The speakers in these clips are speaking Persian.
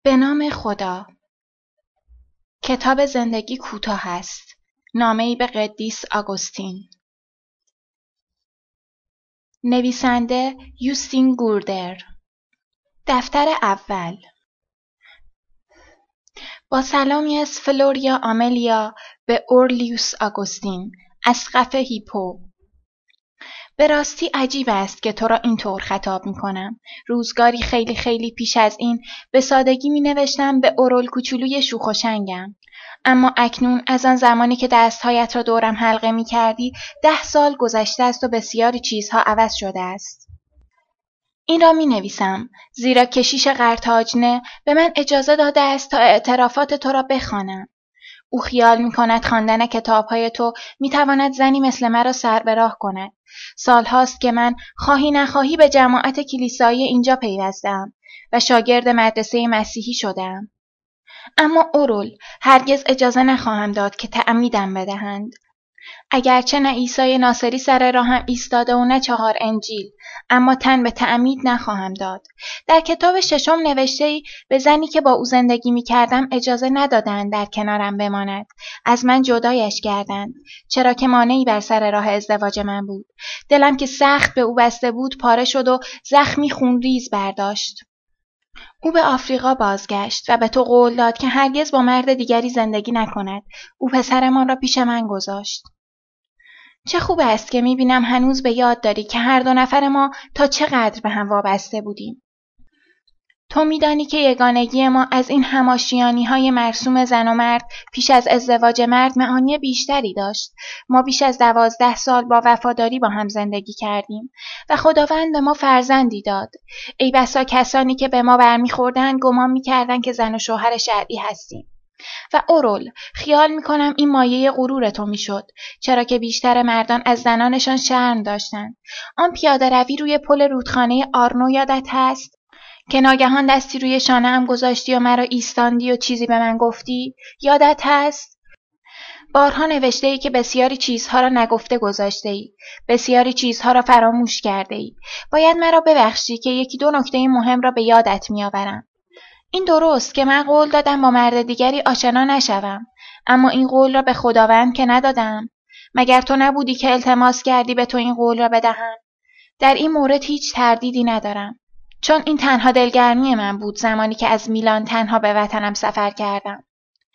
به نام خدا. کتاب زندگی کوتاه است. نامه‌ای به قدیس آگوستین. نویسنده یوستین گوردر. دفتر اول. با سلامی از فلوریا آملیا به اورلیوس آگوستین، اسقف هیپو. به راستی عجیب است که تو را اینطور خطاب می کنم. روزگاری خیلی خیلی پیش از این به سادگی می نوشتم به اورول کوچولوی شوخ و شنگم. اما اکنون از آن زمانی که دستهایت را دورم حلقه می کردی 10 سال گذشته است و بسیاری چیزها عوض شده است. این را می نویسم زیرا کشیش قرتاجنه به من اجازه داده است تا اعترافات تو را بخوانم. او خیال می کند خواندن کتاب‌های تو می تواند زنی مثل مرا سر به راه کند. سالهاست که من خواهی نخواهی به جماعت کلیسایی اینجا پیوسته‌ام و شاگرد مدرسه مسیحی شده‌ام. اما اورول، هرگز اجازه نخواهم داد که تعمیدم بدهند. اگرچه نه عیسی ناصری سر راهم ایستاده و نه 4 انجیل، اما تن به تعمید نخواهم داد. در کتاب 6 نوشته‌ای به زنی که با او زندگی می کردم اجازه ندادند در کنارم بماند. از من جدایش کردند، چرا که مانعی بر سر راه ازدواج من بود. دلم که سخت به او بسته بود پاره شد و زخمی خونریز برداشت. او به آفریقا بازگشت و به تو قول داد که هرگز با مرد دیگری زندگی نکند. او پسرمان را پیش من گذاشت. چه خوب است که می‌بینم هنوز به یاد داری که هر 2 نفر ما تا چقدر به هم وابسته بودیم. تو می‌دانی که یگانگی ما از این هماشیانی‌های مرسوم زن و مرد پیش از ازدواج مرد معانی بیشتری داشت. ما بیش از 12 سال با وفاداری با هم زندگی کردیم و خداوند به ما فرزندی داد. ای بسا کسانی که به ما برمیخوردند گمان می‌کردند که زن و شوهر شرعی هستیم. و اورول، خیال می‌کنم این مایه غرور تو میشد، چرا که بیشتر مردان از زنانشان شرم داشتند. آن پیاده روی روی پل رودخانه آرنو یادت هست؟ که ناگهان دستی روی شانه‌ام گذاشتی و مرا ایستاندی و چیزی به من گفتی؟ یادت هست؟ بارها نوشته‌ای که بسیاری چیزها را نگفته گذاشته‌ای، بسیاری چیزها را فراموش کرده‌ای. باید مرا ببخشی که 1-2 نکته مهم را به یادت می‌آورم. این درست که من قول دادم با مرد دیگری آشنا نشوم، اما این قول را به خداوند که ندادم. مگر تو نبودی که التماس کردی به تو این قول را بدهم؟ در این مورد هیچ تردیدی ندارم، چون این تنها دلگرمی من بود زمانی که از میلان تنها به وطنم سفر کردم.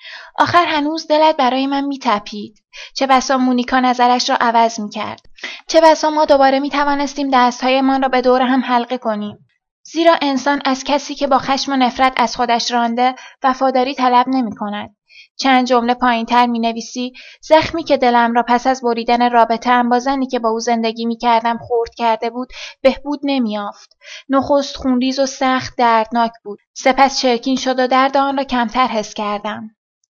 آخر هنوز دلت برای من می‌تپید. چه بسا مونیکا نظرش را عوض می‌کرد. چه بسا ما دوباره می‌توانستیم دست‌هایمان را به دور هم حلقه کنیم. زیرا انسان از کسی که با خشم و نفرت از خودش رانده وفاداری طلب نمی‌کند. چند جمله پایین‌تر می‌نویسی زخمی که دلم را پس از بریدن رابطه‌ام با زنی که با او زندگی می‌کردم خرد کرده بود بهبود نمی‌یافت. نخست خونریز و سخت دردناک بود، سپس چرکین شد و درد آن را کمتر حس کردم.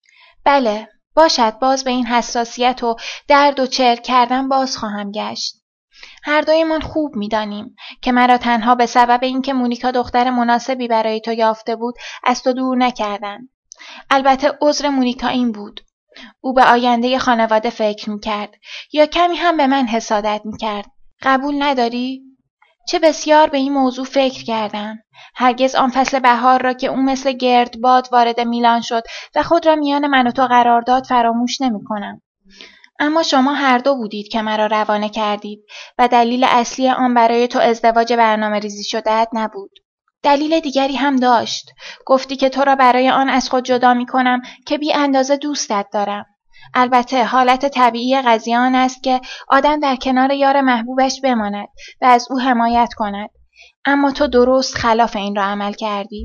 بله، باشد باز به این حساسیت و درد و چرک کردن باز خواهم گشت. هر دویمان خوب می‌دانیم که مرا تنها به سبب اینکه مونیکا دختر مناسبی برای تو یافته بود از تو دور نکردند. البته عذر مونیکا این بود: او به آینده خانواده فکر می‌کرد، یا کمی هم به من حسادت می‌کرد. قبول نداری؟ چه بسیار به این موضوع فکر کردم. هرگز آن فصل بهار را که او مثل گردباد وارد میلان شد و خود را میان من و تو قرار داد فراموش نمی‌کنم. اما شما هر دو بودید که مرا روانه کردید و دلیل اصلی آن برای تو ازدواج برنامه‌ریزی شده‌ات نبود. دلیل دیگری هم داشت. گفتی که تو را برای آن از خود جدا می‌کنم که بی اندازه دوستت دارم. البته حالت طبیعی قضیه آن است که آدم در کنار یار محبوبش بماند و از او حمایت کند. اما تو درست خلاف این را عمل کردی.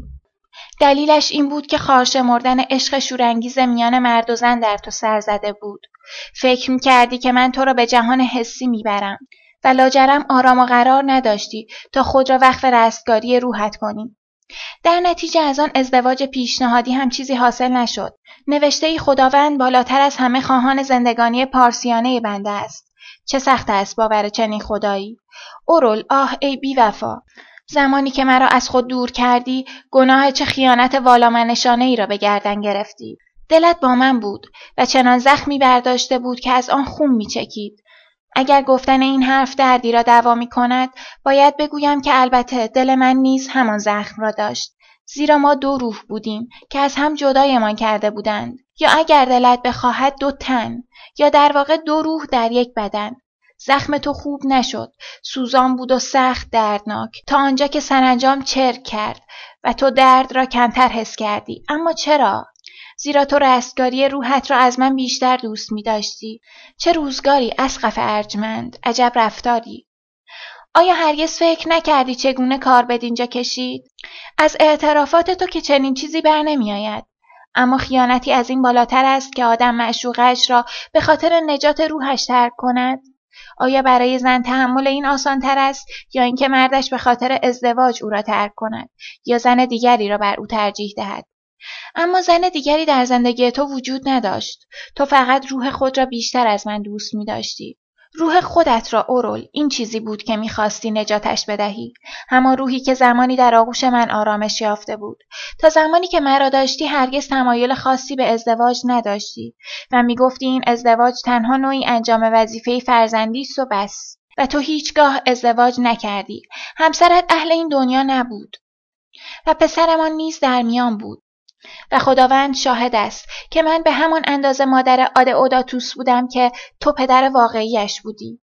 دلیلش این بود که خارشمردن عشق شورانگیز میان مرد و زن در تو سر زده بود. فکر می‌کردی که من تو را به جهان حسی میبرم و لاجرم آرام و قرار نداشتی تا خود را وقف رستگاری روحت کنی. در نتیجه از آن ازدواج پیشنهادی هم چیزی حاصل نشد. نوشته‌ای خداوند بالاتر از همه خواهان زندگانی پارسیانه بنده است. چه سخت است باور چنین خدایی. اورول، آه ای بی وفا. زمانی که مرا از خود دور کردی گناه چه خیانت والامنشانه ای را به گردن گرفتی. دلت با من بود و چنان زخمی برداشته بود که از آن خون می‌چکید. اگر گفتن این حرف دردی را دوا می‌کند، باید بگویم که البته دل من نیز همان زخم را داشت. زیرا ما دو روح بودیم که از هم جدایمان کرده بودند، یا اگر دلت بخواهد دو تن، یا در واقع دو روح در یک بدن. زخم تو خوب نشد، سوزان بود و سخت دردناک، تا آنجا که سرانجام چرک کرد و تو درد را کمتر حس کردی. اما چرا؟ زیرا تو رستگاری روحت را از من بیشتر دوست می داشتی. چه روزگاری اسقف ارجمند، عجب رفتاری! آیا هرگز فکر نکردی چگونه کار بدینجا کشید؟ از اعترافات تو که چنین چیزی بر نمی آید. اما خیانتی از این بالاتر است که آدم معشوقش را به خاطر نجات روحش ترک کند؟ آیا برای زن تحمل این آسان‌تر است یا اینکه مردش به خاطر ازدواج او را ترک کند یا زن دیگری را بر او ترجیح دهد؟ اما زن دیگری در زندگی تو وجود نداشت. تو فقط روح خود را بیشتر از من دوست می داشتی. روح خودت را، اورول. این چیزی بود که می‌خواستی نجاتش بدهی. همان روحی که زمانی در آغوش من آرامش یافته بود. تا زمانی که مرا داشتی هرگز تمایل خاصی به ازدواج نداشتی و می‌گفتی این ازدواج تنها نوعی انجام وظیفه فرزندی است و بس. و تو هیچگاه ازدواج نکردی. همسرت اهل این دنیا نبود و پسرمان نیز در میان بود. و خداوند شاهد است که من به همان اندازه مادر آدئوداتوس بودم که تو پدر واقعیش بودی.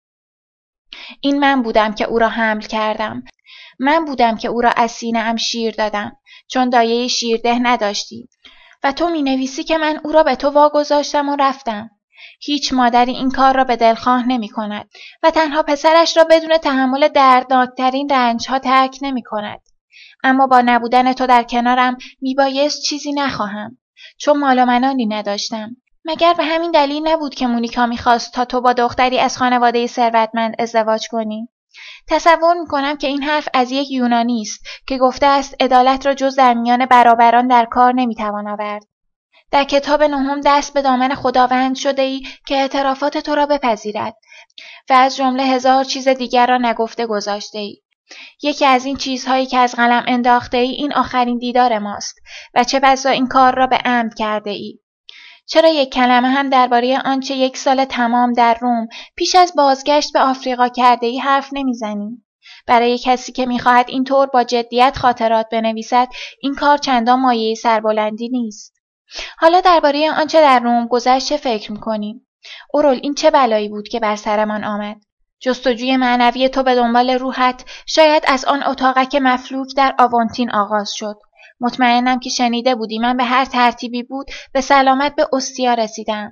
این من بودم که او را حمل کردم. من بودم که او را از سینه‌ام شیر دادم، چون دایه شیرده نداشتی. و تو می‌نویسی که من او را به تو واگذاشتم و رفتم. هیچ مادری این کار را به دلخواه نمی‌کند و تنها پسرش را بدون تحمل دردناکترین رنج‌ها ترک نمی‌کند. اما با نبودن تو در کنارم میبایست چیزی نخواهم، چون مال و منالی نداشتم. مگر به همین دلیل نبود که مونیکا میخواست تا تو با دختری از خانواده ثروتمند ازدواج کنی؟ تصور میکنم که این حرف از یک یونانی است که گفته است عدالت را جز در میان برابران در کار نمیتوان آورد. در کتاب نهم دست به دامن خداوند شده ای که اعترافات تو را بپذیرد و از جمله هزار چیز دیگر را نگفته گذاشته ای. یکی از این چیزهایی که از قلم انداخته ای این آخرین دیدار ماست و چه بسا این کار را به عمد کرده ای. چرا یک کلمه هم درباره آنچه 1 سال تمام در روم پیش از بازگشت به آفریقا کرده ای حرف نمیزنی؟ برای کسی که میخواهد اینطور با جدیت خاطرات بنویسد این کار چندان مایه سربلندی نیست. حالا درباره آنچه در روم گذشت چه فکر میکنی؟ اورول، این چه بلایی بود که بر سرمان آمد؟ جستجوی معنوی تو به دنبال روحت شاید از آن اتاقک مفلوک در آوانتین آغاز شد. مطمئنم که شنیده بودی من به هر ترتیبی بود به سلامت به اوستیا رسیدم.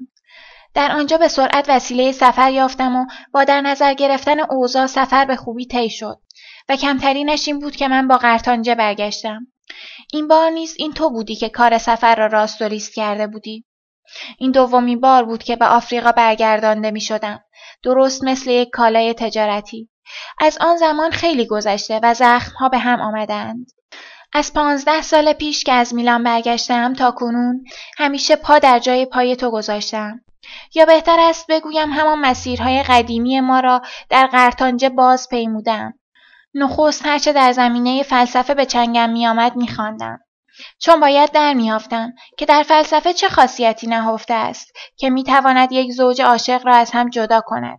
در آنجا به سرعت وسیله سفر یافتم و با در نظر گرفتن اوضاع سفر به خوبی طی شد و کمترینش این بود که من با قرطانجه برگشتم. این بار نیز این تو بودی که کار سفر را راست و ریست کرده بودی. این دومین بار بود که به آفریقا برگردانده می شدم. درست مثل یک کالای تجارتی. از آن زمان خیلی گذشته و زخم‌ها به هم آمدند. از 15 سال پیش که از میلان برگشتم تا کنون همیشه پا در جای پای تو گذاشتم. یا بهتر است بگویم همان مسیرهای قدیمی ما را در قرطانجه باز پیمودم. نخست هرچه در زمینه فلسفه به چنگم می آمد می خواندم. چون باید در میافتم که در فلسفه چه خاصیتی نهفته است که میتواند یک زوج عاشق را از هم جدا کند.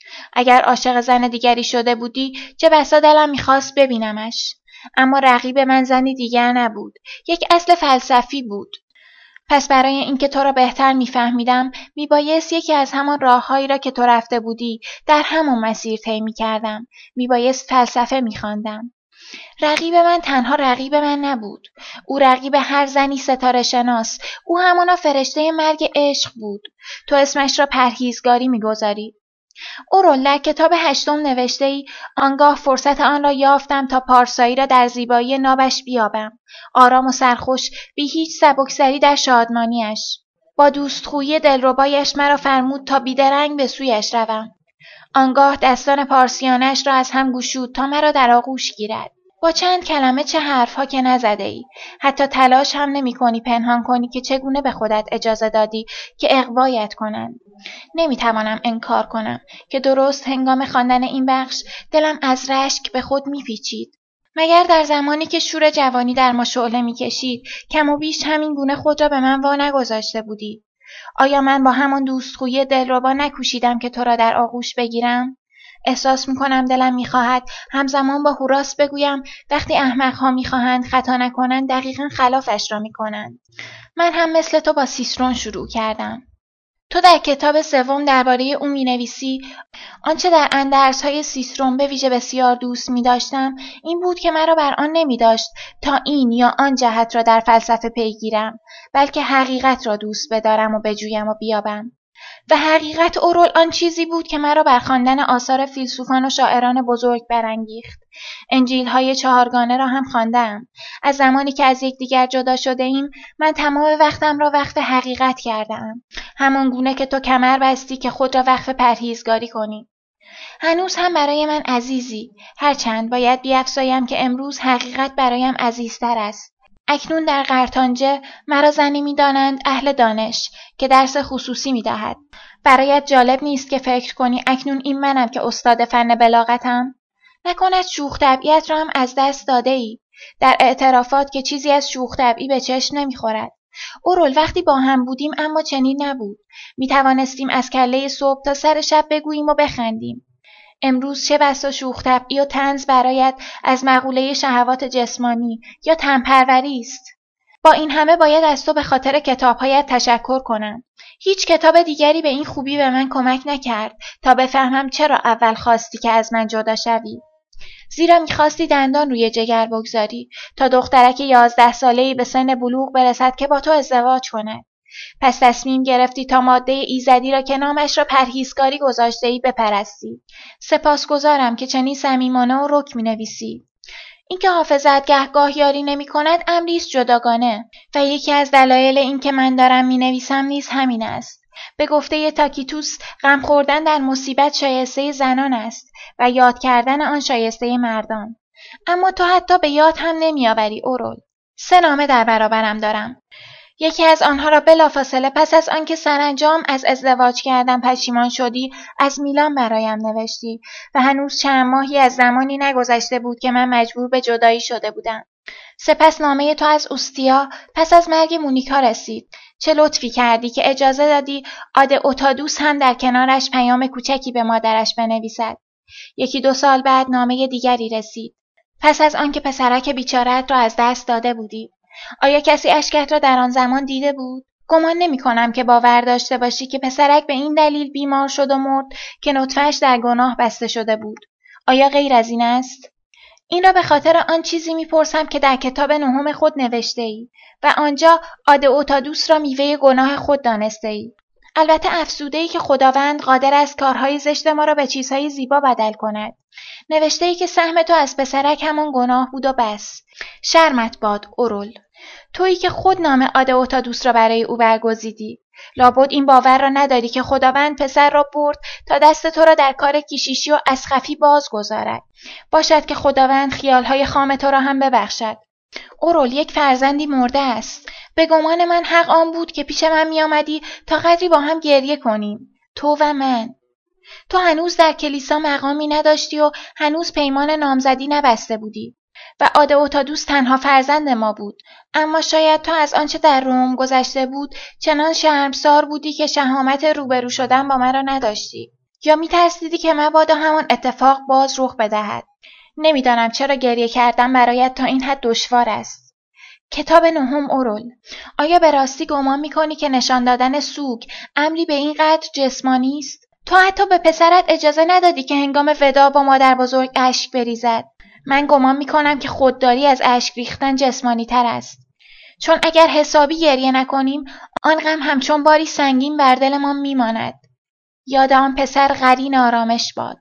اگر عاشق زن دیگری شده بودی چه بسا دلم میخواست ببینمش. اما رقیب من زنی دیگر نبود، یک اصل فلسفی بود. پس برای اینکه تو را بهتر میفهمیدم میبایست یکی از همان راههایی را که تو رفته بودی در همان مسیر طی میکردم. میبایست فلسفه میخواندم. رقیب من تنها رقیب من نبود. او رقیب هر زنی ستاره شناس. او همانا فرشته مرگ عشق بود. تو اسمش را پرهیزگاری میگذاری. اورول، در کتاب 8 نوشته ای آنگاه فرصت آن را یافتم تا پارسایی را در زیبایی نابش بیابم. آرام و سرخوش، بی هیچ سبکسری در شادمانیش. با دوستخویی دلربایش مرا فرمود تا بیدرنگ به سویش روم. آنگاه دستان پارسیانش را از هم گشود تا مرا در آغوش گیرد. با چند کلمه چه حرفها که نزده ای. حتی تلاش هم نمی کنی پنهان کنی که چگونه به خودت اجازه دادی که اغوایت کنند. نمی توانم انکار کنم که درست هنگام خواندن این بخش دلم از رشک به خود می پیچید. مگر در زمانی که شور جوانی در ما شعله می کشید کم و بیش همین گونه خود را به من وا نگذاشته بودی؟ آیا من با همان دوستخویی دلربا نکوشیدم که تو را در آغوش بگیرم؟ احساس میکنم دلم میخواهد همزمان با هوراس بگویم وقتی احمقها میخواهند خطا نکنند دقیقا خلافش را میکنند. من هم مثل تو با سیسرون شروع کردم. تو در کتاب سوم درباره او مینویسی آنچه در اندرس‌های سیسرون به ویژه بسیار دوست می‌داشتم این بود که مرا بر آن نمی‌داشت تا این یا آن جهت را در فلسفه پیگیرم، بلکه حقیقت را دوست بدارم و بجویم و بیابم. و حقیقت اورول آن چیزی بود که مرا بر خواندن آثار فیلسوفان و شاعران بزرگ برانگیخت. انجیل‌های چهارگانه را هم خواندم. از زمانی که از یکدیگر جدا شده ایم من تمام وقتم را وقف حقیقت کرده‌ام. همان گونه که تو کمر بستی که خود را وقف پرهیزگاری کنی. هنوز هم برای من عزیزی، هرچند باید بیفزایم که امروز حقیقت برایم عزیزتر است. اکنون در قرطانجه مرا زنی می‌دانند اهل دانش که درس خصوصی می‌دهد. برایت جالب نیست که فکر کنی اکنون این منم که استاد فن بلاغتم؟ نکند شوخ طبعیت را هم از دست داده ای در اعترافات که چیزی از شوخ طبعی به چشم نمی‌خورد. اورول وقتی با هم بودیم اما چنین نبود. می‌توانستیم از کله صبح تا سر شب بگوییم و بخندیم. امروز چه بسا شوخ طبعی و طنز برایت از مقوله شهوات جسمانی یا تن‌پروری است. با این همه باید از تو به خاطر کتاب‌هایت تشکر کنم. هیچ کتاب دیگری به این خوبی به من کمک نکرد تا بفهمم چرا اول خواستی که از من جدا شوی. زیرا می‌خواستی دندان روی جگر بگذاری تا دخترک 11 ساله‌ای به سن بلوغ برسد که با تو ازدواج کند. پس تصمیم گرفتی تا ماده ایزدی را که نامش را پرهیزکاری گذاشته‌ای بپرستی. سپاسگزارم که چنین صمیمانه و رک می‌نویسی. اینکه حافظت گهگاه یاری نمی‌کند امری است جداگانه و یکی از دلایل اینکه من دارم می‌نویسم نیز همین است. به گفته تاکیتوس غم خوردن در مصیبت شایسته زنان است و یاد کردن آن شایسته مردان. اما تو حتی به یاد هم نمی‌آوری اورول. 3 نامه در برابرم دارم. یکی از آنها را بلافاصله پس از آنکه سرانجام از ازدواج کردن پشیمان شدی از میلان برایم نوشتی و هنوز چند ماهی از زمانی نگذشته بود که من مجبور به جدایی شده بودم. سپس نامه تو از اوستیا پس از مرگ مونیکا رسید. چه لطفی کردی که اجازه دادی آدئوتادوس هم در کنارش پیام کوچکی به مادرش بنویسد. 1-2 سال بعد نامه دیگری رسید. پس از آنکه پسرک بیچاره‌ات را از دست داده بودی. آیا کسی اشکت را در آن زمان دیده بود؟ گمان نمی‌کنم که باور داشته باشی که پسرک به این دلیل بیمار شد و مرد که نطفه‌اش در گناه بسته شده بود. آیا غیر از این است؟ این را به خاطر آن چیزی می‌پرسم که در کتاب 9 خود نوشته‌ای و آنجا آدئوتادوس را میوه گناه خود دانسته‌ای. البته افسوده‌ای که خداوند قادر است کارهای زشت ما را به چیزهای زیبا بدل کند. نوشته‌ای که سهم تو از پسرک همان گناه بود و بس. شرمت باد اورول. تویی که خود نام آدئوتادوس را برای او برگزیدی. لابد این باور را نداری که خداوند پسر را برد تا دست تو را در کار کیشیشی و اسخفی باز گذارد. باشد که خداوند خیالهای خام تو را هم ببخشد. اورول یک فرزندی مرده است. به گمان من حق آن بود که پیش من می آمدی تا قدری با هم گریه کنیم. تو و من. تو هنوز در کلیسا مقامی نداشتی و هنوز پیمان نامزدی نبسته بودی. و آدئوتادوس تنها فرزند ما بود. اما شاید تو از آنچه در روم گذشته بود چنان شرمسار بودی که شهامت روبرو شدن با مرا نداشتی. یا می‌ترسیدی که مبادا همان اتفاق باز رخ بدهد. نمیدانم چرا گریه کردن برایت تا این حد دشوار است. کتاب 9 اورول. آیا به راستی گمان می‌کنی که نشان دادن سوگ امری به این قدر جسمانی است؟ تو حتی به پسرت اجازه ندادی که هنگام وداع با مادر بزرگ اشک بریزد. من گمان می‌کنم که خودداری از اشک ریختن جسمانی تر است. چون اگر حسابی گریه نکنیم آن غم همچون باری سنگین بر دلمان میماند. یاد آن پسر قرین آرامش باد.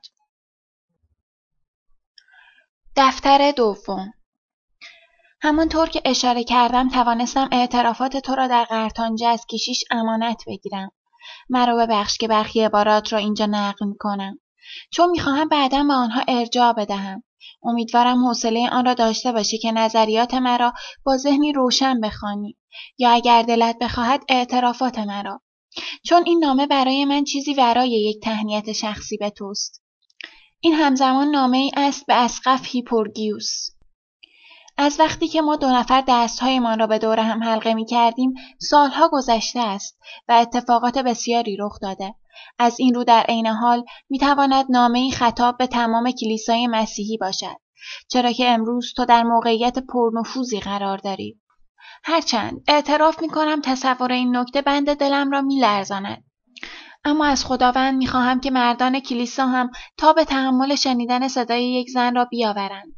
دفتر 2. همانطور که اشاره کردم توانستم اعترافات تو را در قرطانجه از کشیش امانت بگیرم. مرا ببخش که برخی عبارات را اینجا نقل می‌کنم چون می‌خواهم بعداً به آنها ارجاع بدهم. امیدوارم حوصله آن را داشته باشی که نظریات مرا با ذهنی روشن بخوانی یا اگر دلت بخواهد اعترافات مرا. چون این نامه برای من چیزی ورای یک تهنیت شخصی به توست. این همزمان نامه‌ای است به اسقف هیپورگیوس. از وقتی که ما 2 نفر دست‌هایمان را به دور هم حلقه می‌کردیم سالها گذشته است و اتفاقات بسیاری رخ داده. از این رو در عین حال میتواند نامه‌ای خطاب به تمام کلیسای مسیحی باشد، چرا که امروز تو در موقعیت پرنفوذی قرار داری. هرچند اعتراف میکنم تصور این نکته بند دلم را میلرزاند، اما از خداوند میخواهم که مردان کلیسا هم تا به تحمل شنیدن صدای یک زن را بیاورند.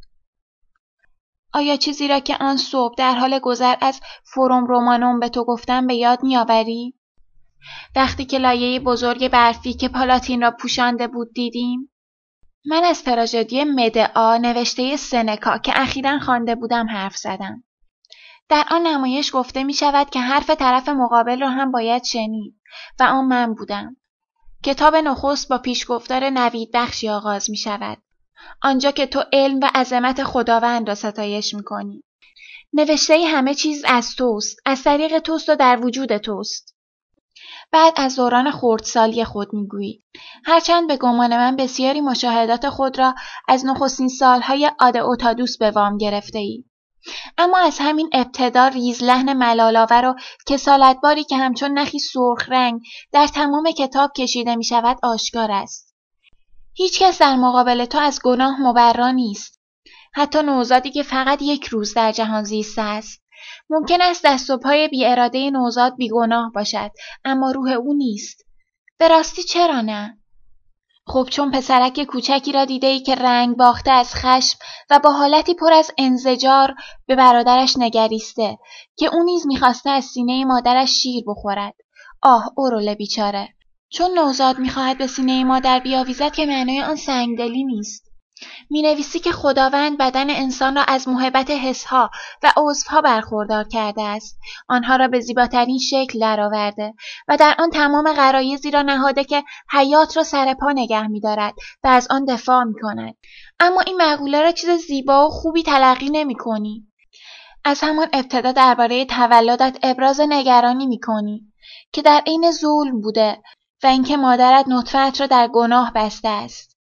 آیا چیزی را که آن صبح در حال گذر از فوروم رومانوم به تو گفتم به یاد میآوری؟ وقتی که لایه بزرگ برفی که پالاتین را پوشانده بود دیدیم؟ من از تراژدی مدعا نوشته سنکا که اخیراً خوانده بودم حرف زدم. در آن نمایش گفته می شود که حرف طرف مقابل را هم باید شنید و آن من بودم. کتاب نخست با پیشگفتار نوید بخشی آغاز می شود. آنجا که تو علم و عظمت خداوند را ستایش می کنی. نوشته همه چیز از توست، از طریق توست و در وجود توست. بعد از دوران خردسالی خود می گویی. هرچند به گمان من بسیاری مشاهدات خود را از نخستین سالهای آد اوتادوس به وام گرفته ای. اما از همین ابتدا ریزلحن ملال‌آور و کسالتباری که همچون نخی سرخ رنگ در تمام کتاب کشیده می شود آشکار است. هیچ کس در مقابل تو از گناه مبرا نیست. حتی نوزادی که فقط یک روز در جهان زیسته است. ممکن است دست و پای بی اراده نوزاد بیگناه باشد، اما روح او نیست. به راستی چرا نه؟ خب چون پسرک کوچکی را دیده ای که رنگ باخته از خشم و با حالتی پر از انزجار به برادرش نگریسته که او نیز می‌خواسته از سینه مادرش شیر بخورد. آه اورول بیچاره. چون نوزاد می‌خواهد به سینه مادر بیاویزد که معنای آن سنگدلی نیست. می‌نویسی که خداوند بدن انسان را از موهبت حسها و عضوها برخوردار کرده است، آنها را به زیباترین شکل درآورده و در آن تمام غرایزی را نهاده که حیات را سر پا نگه می‌دارد و از آن دفاع می‌کند. اما این مقوله را چیز زیبا و خوبی تلقی نمی‌کنی. از همان ابتدا درباره تولدت ابراز نگرانی می‌کنی که در عین ظلم بوده و اینکه مادرت نطفه‌ات را در گناه بسته است.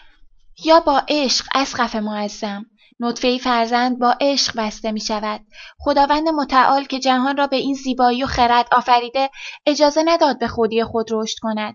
یا با عشق اسقف معظم، نطفه‌ای فرزند با عشق بسته می شود. خداوند متعال که جهان را به این زیبایی و خرد آفریده اجازه نداد به خودی خود رشد کند.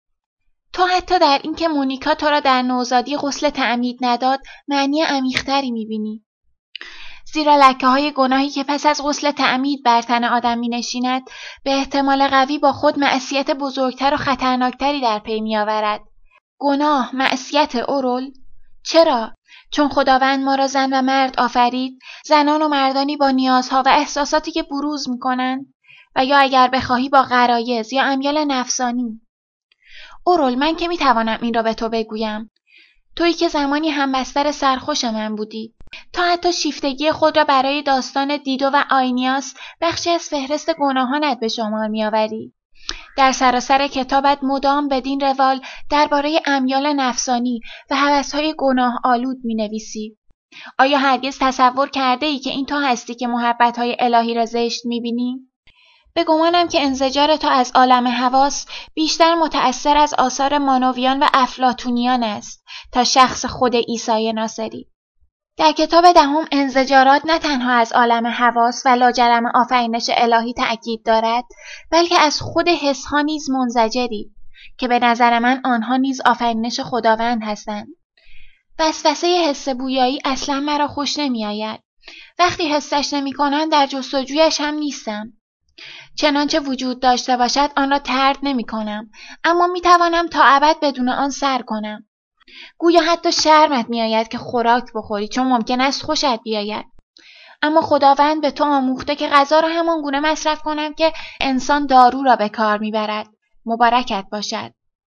تو حتی در این که مونیکا تو را در نوزادی غسل تعمید نداد معنی عمیق‌تری می بینی. زیرا لکه‌های گناهی که پس از غسل تعمید بر تن آدم می نشیند به احتمال قوی با خود معصیت بزرگتر و خطرناکتری در پی می آورد. گناه، معصیت اورول؟ چرا؟ چون خداوند ما را زن و مرد آفرید، زنان و مردانی با نیازها و احساساتی که بروز می‌کنند و یا اگر بخواهی با غرایز یا امیال نفسانی. اورول من که می‌توانم این را به تو بگویم. تویی که زمانی همبستر سرخوش من بودی. تا حتی شیفتگی خود را برای داستان دیدو و آینیاس بخشی از فهرست گناهانت به شمار می‌آوری. در سراسر کتابت مدام بدین روال درباره امیال نفسانی و هوس‌های گناه آلود می‌نویسی. آیا هرگز تصور کرده ای که این تو هستی که محبت‌های الهی را زشت می‌بینی؟ به گمانم که انزجار تو از عالم حواس بیشتر متأثر از آثار مانویان و افلاطونیان است تا شخص خود عیسی ناصری. در کتاب دهم انزجارات نه تنها از عالم حواس و لاجرم آفرینش الهی تأکید دارد، بلکه از خود حسها نیز منزجری که به نظر من آنها نیز آفرینش خداوند هستند. وسوسه حس بویایی اصلا مرا خوش نمی آید. وقتی حسش نمی کنم در جستجویش هم نیستم. چنانچه وجود داشته باشد آن را طرد نمی کنم، اما می توانم تا ابد بدون آن سر کنم. گویا حتی شرمت می آید که خوراک بخوری چون ممکن است خوشت بیاید. اما خداوند به تو آموخته که غذا را همان گونه مصرف کنم که انسان دارو را به کار می برد. مبارکت باشد.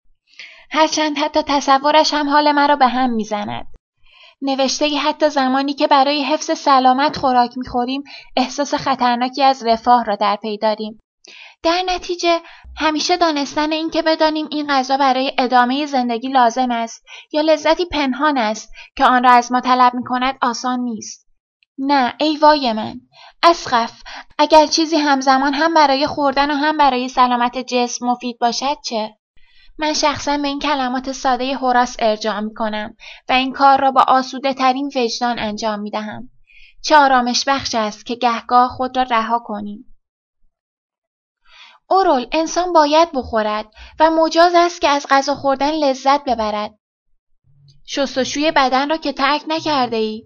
هرچند حتی تصورش هم حال مرا به هم می زند. نوشته حتی زمانی که برای حفظ سلامت خوراک می خوریم احساس خطرناکی از رفاه را در پی داریم. در نتیجه همیشه دانستن این که بدانیم این غذا برای ادامه زندگی لازم است یا لذتی پنهان است که آن را از ما طلب می کند آسان نیست. نه ای وای من، اسقف، اگر چیزی همزمان هم برای خوردن و هم برای سلامت جسم مفید باشد چه؟ من شخصا به این کلمات ساده هوراس ارجاع می کنم و این کار را با آسوده ترین وجدان انجام می دهم. چه آرامش بخش است که گهگاه خود را رها کنیم. اورول، انسان باید بخورد و مجاز است که از غذا خوردن لذت ببرد. شستشوی بدن را که ترک نکرده ای.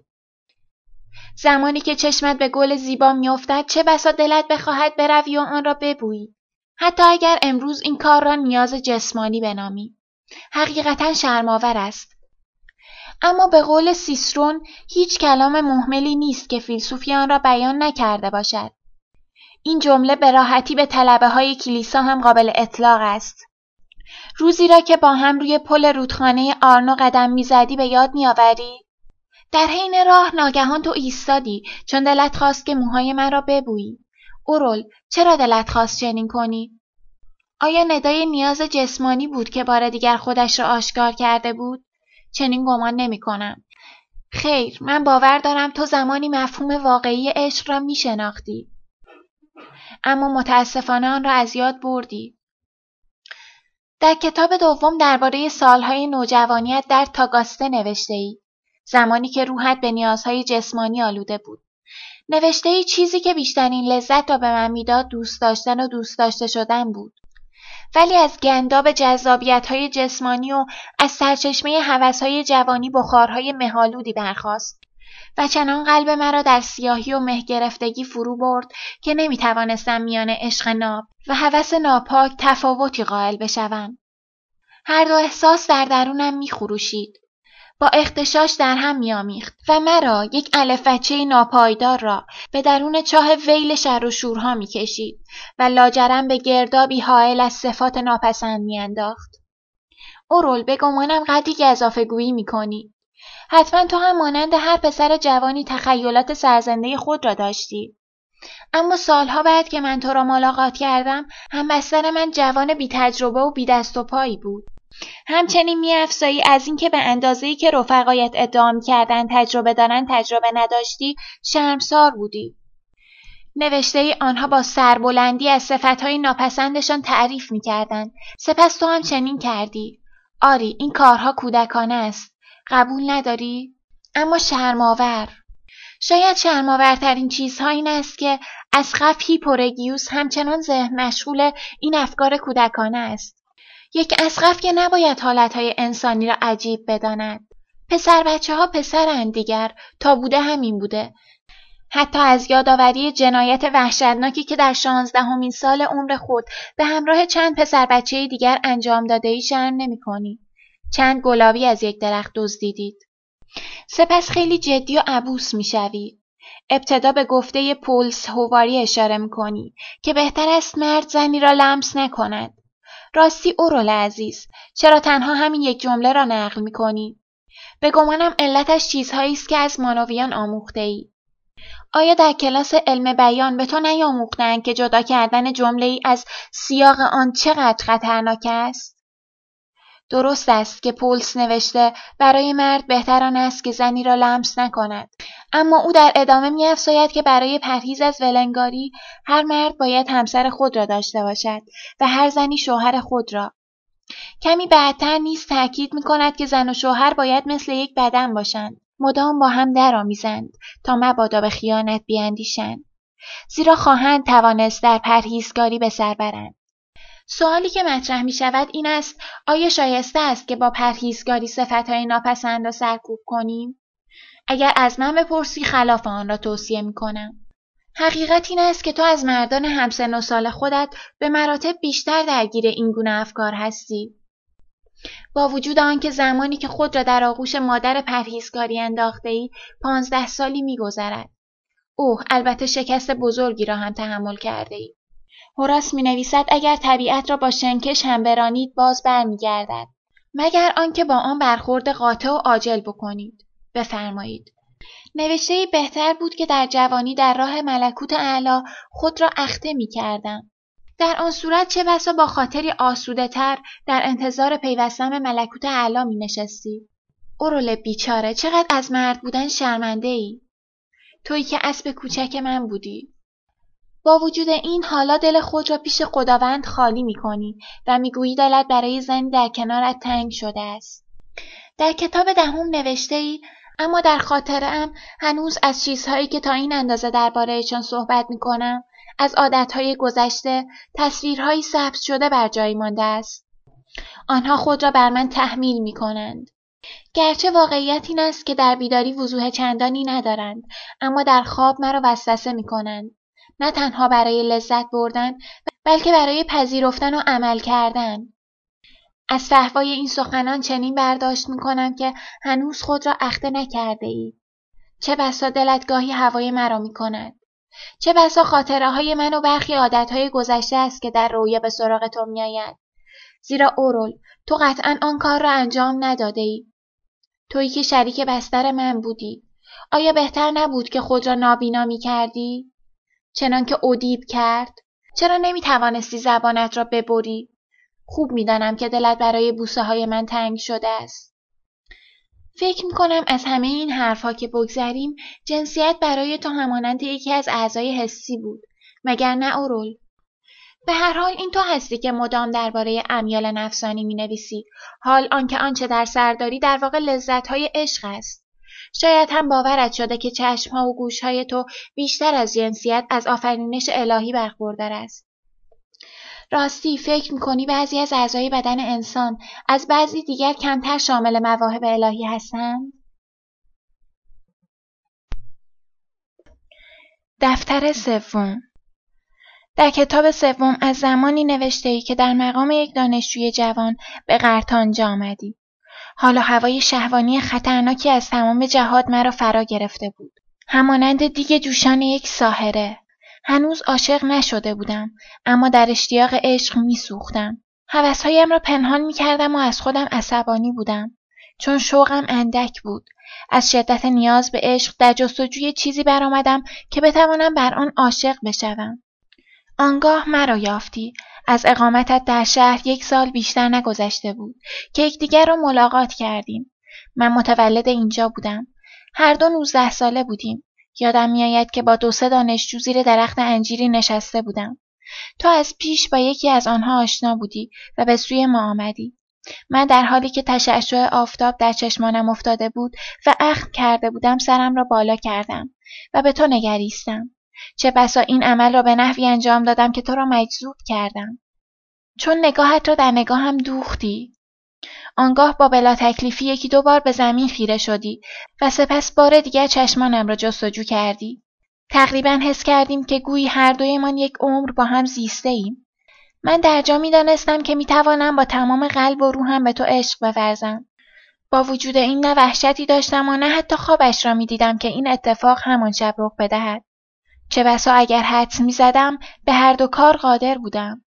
زمانی که چشمت به گل زیبا میافتد چه بسا دلت بخواهد بروی و آن را ببویی، حتی اگر امروز این کار را نیاز جسمانی بنامی. حقیقتا شرم‌آور است. اما به قول سیسرون هیچ کلام مهملی نیست که فیلسوفی آن را بیان نکرده باشد. این جمله به راحتی به طلبه‌های کلیسا هم قابل اطلاق است. روزی را که با هم روی پل رودخانه آرنو قدم می‌زدی به یاد می‌آوری؟ در حین راه ناگهان تو ایستادی چون دلت خواست که موهای من را ببویی. اورول، چرا دلت خواست چنین کنی؟ آیا ندای نیاز جسمانی بود که بار دیگر خودش را آشکار کرده بود؟ چنین گمان نمی‌کنم. خیر، من باور دارم تو زمانی مفهوم واقعی عشق را می‌شناختی. اما متاسفانه آن را از یاد بردی. در کتاب دوم درباره سالهای نوجوانیت در تاگاسته نوشته‌ای، زمانی که روحت به نیازهای جسمانی آلوده بود. نوشته‌ای چیزی که بیشترین لذت را به من میداد دوست داشتن و دوست داشته شدن بود. ولی از گنداب جذابیت‌های جسمانی و از سرچشمه هوس‌های جوانی بخارهای مه‌آلودی برخاست و چنان قلب مرا در سیاهی و مه گرفتگی فرو برد که نمی‌توانستم میان عشق ناب و هوس ناپاک تفاوتی قائل بشوم. هر دو احساس در درونم می‌خروشید، با اغتشاش در هم می‌آمیخت و مرا، یک الف بچه ناپایدار را، به درون چاه ویل شر و شورها می‌کشید و لاجرم به گردابی حائل از صفات ناپسند می‌انداخت. اورول، به گمانم قدری گزافه‌گویی می‌کنی. حتما تو هم مانند هر پسر جوانی تخیلات سرزنده خود را داشتی. اما سالها بعد که من تو را ملاقات کردم، همبستر من جوان بی تجربه و بی دست و پایی بود. همچنین می‌افزایی از اینکه به اندازه‌ای که رفقایت ادعا می‌کردند تجربه دارند تجربه نداشتی، شرمسار بودی. نوشته آنها با سربلندی از صفت‌های ناپسندشان تعریف می‌کردند. سپس تو هم چنین کردی. آری، این کارها کودکانه است. قبول نداری؟ اما شرم‌آور. شاید شرم‌آورترین چیزها این است که اسقف هیپورگیوس همچنان ذهن مشغول این افکار کودکانه است. یک اسقف که نباید حالتهای انسانی را عجیب بداند. پسر بچه ها پسرند دیگر، تا بوده همین بوده. حتی از یادآوری جنایت وحشتناکی که در 16مین سال عمر خود به همراه چند پسر بچه دیگر انجام داده‌ای شرم نمی‌کنی. چند گلابی از یک درخت دزدیدید. سپس خیلی جدی و عبوس می‌شوی. ابتدا به گفته پولس هوواری اشاره می‌کنی که بهتر است مرد زنی را لمس نکند. راستی اورول عزیز، چرا تنها همین یک جمله را نقل می‌کنی؟ به گمانم علتش چیزهایی است که از مانویان آموخته‌ای. آیا در کلاس علم بیان به تو نیاموختند که جدا کردن جمله‌ای از سیاق آن چقدر خطرناک است؟ درست است که پولس نوشته برای مرد بهتر آن است که زنی را لمس نکند، اما او در ادامه می‌افزاید که برای پرهیز از ولنگاری هر مرد باید همسر خود را داشته باشد و هر زنی شوهر خود را. کمی بعدتر نیز تأکید می‌کند که زن و شوهر باید مثل یک بدن باشند، مدام با هم درآمیزند تا مبادا به خیانت بیاندیشند، زیرا خواهند توانست در پرهیزگاری به سر برند. سوالی که مطرح می شود این است آیا شایسته است که با پرهیزگاری صفتهای ناپسند را سرکوب کنیم؟ اگر از من بپرسی خلاف آن را توصیه می کنم. حقیقت این است که تو از مردان همسن و سال خودت به مراتب بیشتر درگیر این گونه افکار هستی. با وجود آنکه زمانی که خود را در آغوش مادر پرهیزکاری انداخته‌ای 15 سالی می‌گذرد. اوه، البته شکست بزرگی را هم تحمل کرده‌ای. هوراس می‌نویسد اگر طبیعت را با شنکش هم برانید باز برمیگردد، مگر آنکه با آن برخورد قاطع و عاجل بکنید. بفرمایید. نوشته‌ای بهتر بود که در جوانی در راه ملکوت اعلی خود را اخته می‌کردم. در آن صورت چه بسا با خاطری آسوده‌تر در انتظار پیوستن به ملکوت اعلی می‌نشستی. اورول بیچاره، چقدر از مرد بودن شرمنده‌ای. تویی که اسب کوچک من بودی. با وجود این حالا دل خود را پیش خداوند خالی می‌کنی و می‌گویی دلت برای زنی در کنارت تنگ شده است. در کتاب دهم نوشته‌ای اما در خاطره‌ام هنوز از چیزهایی که تا این اندازه درباره‌شان صحبت می‌کنم، از عادتهای گذشته، تصویرهایی ثبت شده بر جای مانده است. آنها خود را بر من تحمیل می‌کنند. گرچه واقعیت این است که در بیداری وضوح چندانی ندارند، اما در خواب مرا وسوسه می‌کنند. نه تنها برای لذت بردن، بلکه برای پذیرفتن و عمل کردن. از فحوای این سخنان چنین برداشت می‌کنم که هنوز خود را اخته نکرده‌ای. چه بسا دلت گاهی هوای مرا می‌کند. چه بسا خاطره‌های من و برخی عادت‌های گذشته است که در رویا به سراغ تو می‌آید. زیرا اورول، تو قطعاً آن کار را انجام نداده‌ای. تویی که شریک بستر من بودی. آیا بهتر نبود که خود را نابینا می‌کردی؟ چنان که اودیب کرد؟ چرا نمی‌توانستی زبانت را ببری؟ خوب می‌دانم که دلت برای بوسه‌های من تنگ شده است. فکر می‌کنم از همه این حرف‌ها که بگذریم، جنسیت برای تو همانند یکی از اعضای حسی بود. مگر نه اورول؟ به هر حال این تو هستی که مدام درباره امیال نفسانی می‌نویسی، حال آنکه آنچه در سر داری در واقع لذت‌های عشق است. شاید هم باورت شده که چشم‌ها و گوش‌های تو بیشتر از جنسیت از آفرینش الهی برخوردار است. راستی فکر می‌کنی بعضی از اعضای بدن انسان از بعضی دیگر کمتر شامل مواهب الهی هستند؟ دفتر سوم. در کتاب سوم از زمانی نوشته‌ای که در مقام یک دانشجوی جوان به قرطانجه آمدی. حال و هوای شهوانی خطرناکی از تمام جهات مرا فرا گرفته بود. همانند دیگ جوشان یک ساحره. هنوز عاشق نشده بودم، اما در اشتیاق عشق می‌سوختم. هوس‌هایم را پنهان می‌کردم و از خودم عصبانی بودم، چون شوقم اندک بود. از شدت نیاز به عشق در جستجوی چیزی برآمدم که بتوانم بر آن عاشق بشوم. آنگاه مرا یافتی. از اقامتت در شهر 1 سال بیشتر نگذشته بود که یکدیگر را ملاقات کردیم. من متولد اینجا بودم. هر دو 19 ساله بودیم. یادم می‌آید که با 2-3 دانشجو زیر درخت انجیری نشسته بودم. تو از پیش با یکی از آنها آشنا بودی و به سوی ما آمدی. من در حالی که تشعشع آفتاب در چشمانم افتاده بود و اخم کرده بودم سرم را بالا کردم و به تو نگریستم. چه بسا این عمل را به نحوی انجام دادم که تو را مجذوب کردم. چون نگاهت را در نگاهم دوختی. آنگاه با بلا تکلیفی 1-2 بار به زمین خیره شدی و سپس بار دیگر چشمانم را جستجو کردی. تقریباً حس کردیم که گویی هر دویمان 1 عمر با هم زیسته ایم. من در جا می‌دانستم که می‌توانم با تمام قلب و روحم به تو عشق بورزم. با وجود این نه وحشتی داشتم و نه حتی خوابش را می‌دیدم که این اتفاق همان شب رخ بدهد. چه بسا اگر حدس می‌زدم به هر 2 کار قادر بودم.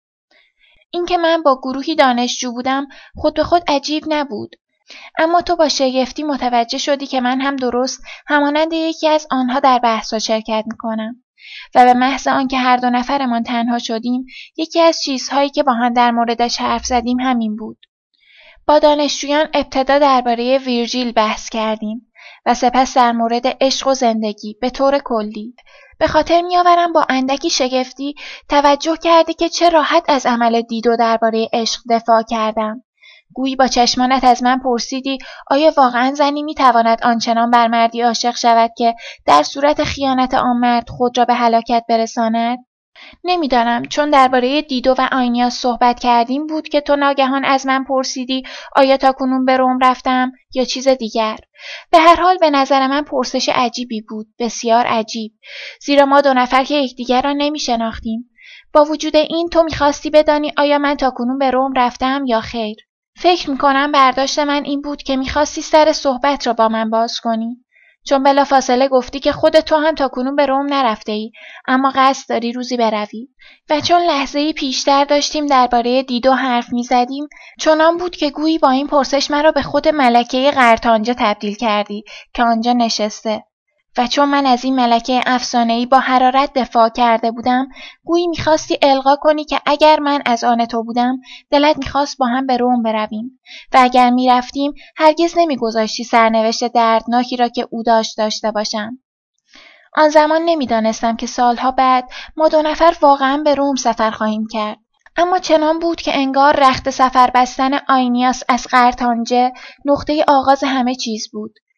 اینکه من با گروهی دانشجو بودم خود به خود عجیب نبود. اما تو با شگفتی متوجه شدی که من هم درست همانند یکی از آنها در بحث‌ها شرکت می‌کنم و به محض آنکه هر 2 نفرمان تنها شدیم، یکی از چیزهایی که با هم در موردش حرف زدیم همین بود. با دانشجویان ابتدا درباره ویرژیل بحث کردیم و سپس در مورد عشق و زندگی به طور کلی. به خاطر می‌آورم با اندکی شگفتی توجه کردی که چه راحت از عمل دیدو درباره عشق دفاع کردم. گویی با چشمانت از من پرسیدی آیا واقعاً زنی می‌تواند آنچنان بر مردی عاشق شود که در صورت خیانت آن مرد خود را به هلاکت برساند؟ نمی‌دانم، چون درباره دیدو و آینیاس صحبت کردیم بود که تو ناگهان از من پرسیدی آیا تاکنون به روم رفتم یا چیز دیگر. به هر حال به نظر من پرسش عجیبی بود، بسیار عجیب، زیرا ما 2 نفر که یکدیگر را نمی‌شناختیم. با وجود این تو می‌خواستی بدانی آیا من تاکنون به روم رفتم یا خیر. فکر می‌کنم برداشت من این بود که می‌خواستی سر صحبت را با من باز کنی. چون بلافاصله گفتی که خود تو هم تاکنون به روم نرفته‌ای، اما قصد داری روزی بروی. و چون لحظه‌ای پیشتر داشتیم درباره دیدو حرف می‌زدیم، چنان بود که گویی با این پرسش مرا به خود ملکه قرطانجه تبدیل کردی که آنجا نشسته. و چون من از این ملکه افسانه‌ای با حرارت دفاع کرده بودم، گویی می‌خواستی القا کنی که اگر من از آن تو بودم، دلت می‌خواست با هم به روم برویم و اگر می‌رفتیم هرگز نمی‌گذاشتی سرنوشت دردناکی را که او داشته باشم. آن زمان نمی‌دانستم که سالها بعد ما 2 نفر واقعاً به روم سفر خواهیم کرد. اما چنان بود که انگار رخت سفر بستن آینیاس از قرطانجه نقطه آغاز همه چیز بود.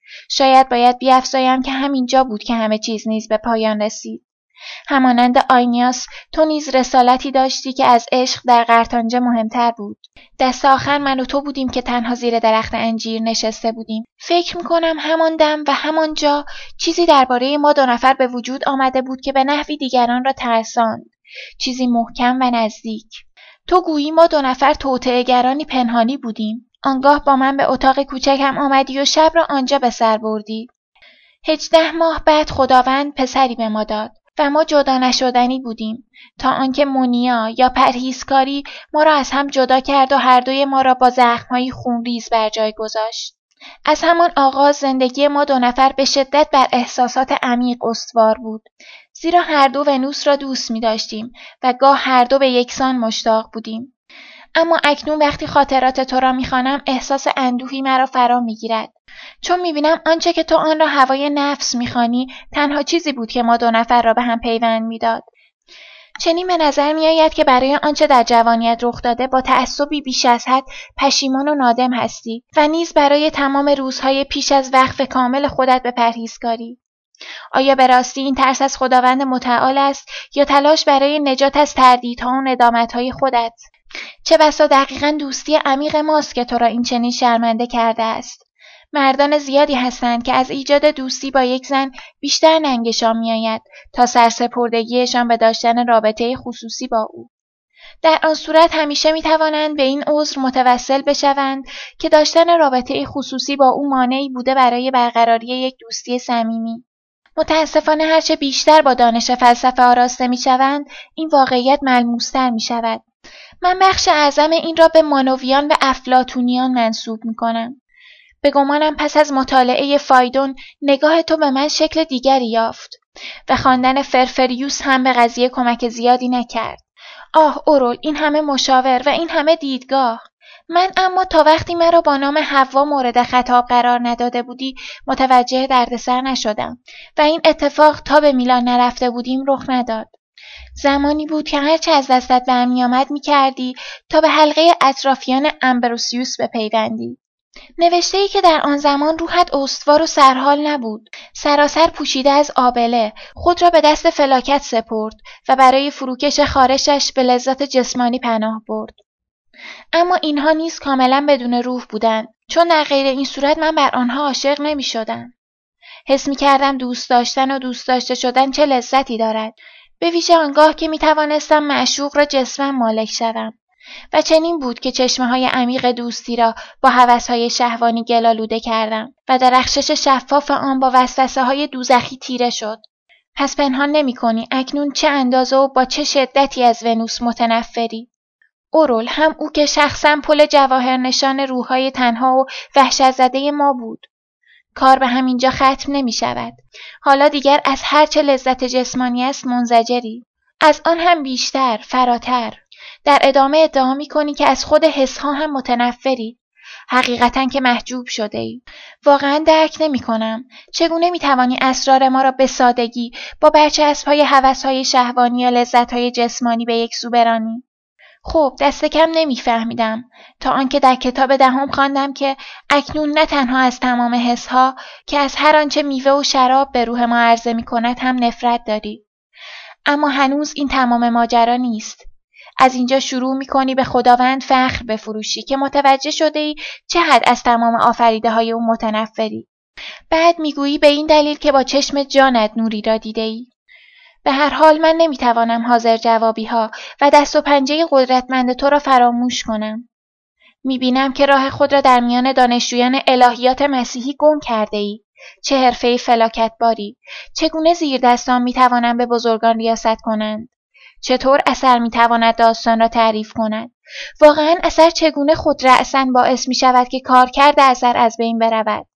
شاید باید بیفزایم که همینجا بود که همه چیز نیز به پایان رسید. همانند آینیاس تو نیز رسالتی داشتی که از عشق در قرطانجه مهمتر بود. دست آخر من و تو بودیم که تنها زیر درخت انجیر نشسته بودیم. فکر میکنم همان دم و همانجا چیزی درباره ما دو نفر به وجود آمده بود که به نحوی دیگران را ترساند. چیزی محکم و نزدیک. تو گویی ما دو نفر توطئه‌گرانی پنهانی بودیم. آنگاه با من به اتاق کوچکم آمدی و شب را آنجا به سر بردی. 18 ماه بعد خداوند پسری به ما داد و ما جدا نشدنی بودیم تا آنکه منیا یا پرهیزکاری ما را از هم جدا کرد و هر دوی ما را با زخم‌های خونریز بر جای گذاشت. از همان آغاز زندگی ما دو نفر به شدت بر احساسات عمیق استوار بود، زیرا هر دو ونوس را دوست می داشتیم و گاه هر دو به یکسان مشتاق بودیم. اما اکنون وقتی خاطرات تو را می‌خوانم احساس اندوهی مرا فرا می‌گیرد، چون می‌بینم آنچه که تو آن را هوای نفس می‌خوانی تنها چیزی بود که ما دو نفر را به هم پیوند می‌داد. چنین به نظر می‌آید که برای آنچه در جوانیت رخ داده با تعصبی بیش از حد پشیمان و نادم هستی و نیز برای تمام روزهای پیش از وقف کامل خودت به پرهیزکاری. آیا به راستی این ترس از خداوند متعال است یا تلاش برای نجات از تردیدها و ندامت‌های خودت؟ چه بسا دقیقاً دوستی عمیق ماست که تو را این چنین شرمنده کرده است. مردان زیادی هستند که از ایجاد دوستی با یک زن بیشتر ننگشان می‌آید تا سرسپردگیشان به داشتن رابطه خصوصی با او. در آن صورت همیشه می‌توانند به این عذر متوسل بشوند که داشتن رابطه خصوصی با او مانعی بوده برای برقراری یک دوستی صمیمی. متاسفانه هرچه بیشتر با دانش فلسفه آراسته می‌شوند، این واقعیت ملموس‌تر می‌شود. من بخش اعظم این را به مانویان و افلاطونیان منسوب می‌کنم. به گمانم پس از مطالعه فایدون نگاه تو به من شکل دیگری یافت و خواندن فرفریوس هم به قضیه کمک زیادی نکرد. آه اورول، این همه مشاور و این همه دیدگاه. من اما تا وقتی مرا با نام حوا مورد خطاب قرار نداده بودی متوجه دردسر نشدم و این اتفاق تا به میلان نرفته بودیم رخ نداد. زمانی بود که هرچه از دستت برمی آمد می کردی تا به حلقه اطرافیان امبروسیوس بپیوندی. نوشته‌ای که در آن زمان روحت استوار و سرحال نبود، سراسر پوشیده از آبله، خود را به دست فلاکت سپرد و برای فروکش خارشش به لذت جسمانی پناه برد. اما اینها نیز کاملا بدون روح بودند، چون در غیر این صورت من بر آنها عاشق نمی شدم. حس می کردم دوست داشتن و دوست داشته شدن چه لذتی دارد، به ویژه آنگاه که می توانستم معشوق را جسمم مالک شوم. و چنین بود که چشمه‌های عمیق دوستی را با هوس‌های شهوانی گل‌آلوده کردم و درخشش شفاف آن با وسوسه‌های دوزخی تیره شد. پس پنهان نمی‌کنی اکنون چه اندازه و با چه شدتی از ونوس متنفری؟ اورول، هم او که شخصاً پل جواهر نشان روح‌های تنها و وحشت زده ما بود. کار به همینجا ختم نمی‌شود. حالا دیگر از هر چه لذت جسمانی است منزجری. از آن هم بیشتر، فراتر. در ادامه ادعا می‌کنی که از خود حس‌ها هم متنفری. حقیقتاً که محجوب شده ای. واقعاً درک نمی‌کنم. چگونه می‌توانی اسرار ما را به سادگی با برچسب‌های هوس‌های شهوانی یا لذت‌های جسمانی به یک سو برانی؟ خب، دست کم نمی‌فهمیدم تا آنکه در کتاب دهم خواندم که اکنون نه تنها از تمام حس‌ها که از هر آنچه میوه و شراب به روح ما عرضه می‌کند هم نفرت داری. اما هنوز این تمام ماجرا نیست. از اینجا شروع می‌کنی به خداوند فخر بفروشی که متوجه شده‌ای چه حد از تمام آفریده‌های او متنفری. بعد می‌گویی به این دلیل که با چشم جانت نوری را دیده‌ای. به هر حال من نمی‌توانم حاضر جوابی‌ها و دست و پنجه قدرتمند تو را فراموش کنم. می‌بینم که راه خود را در میان دانشجویان الهیات مسیحی گم کرده‌ای. چه حرفه‌ای فلاکتباری. چگونه زیردستان می‌توانند به بزرگان ریاست کنند؟ چطور اثر می‌تواند داستان را تعریف کند؟ واقعاً اثر چگونه خود رأساً باعث می‌شود که کارکرد اثر از بین برود؟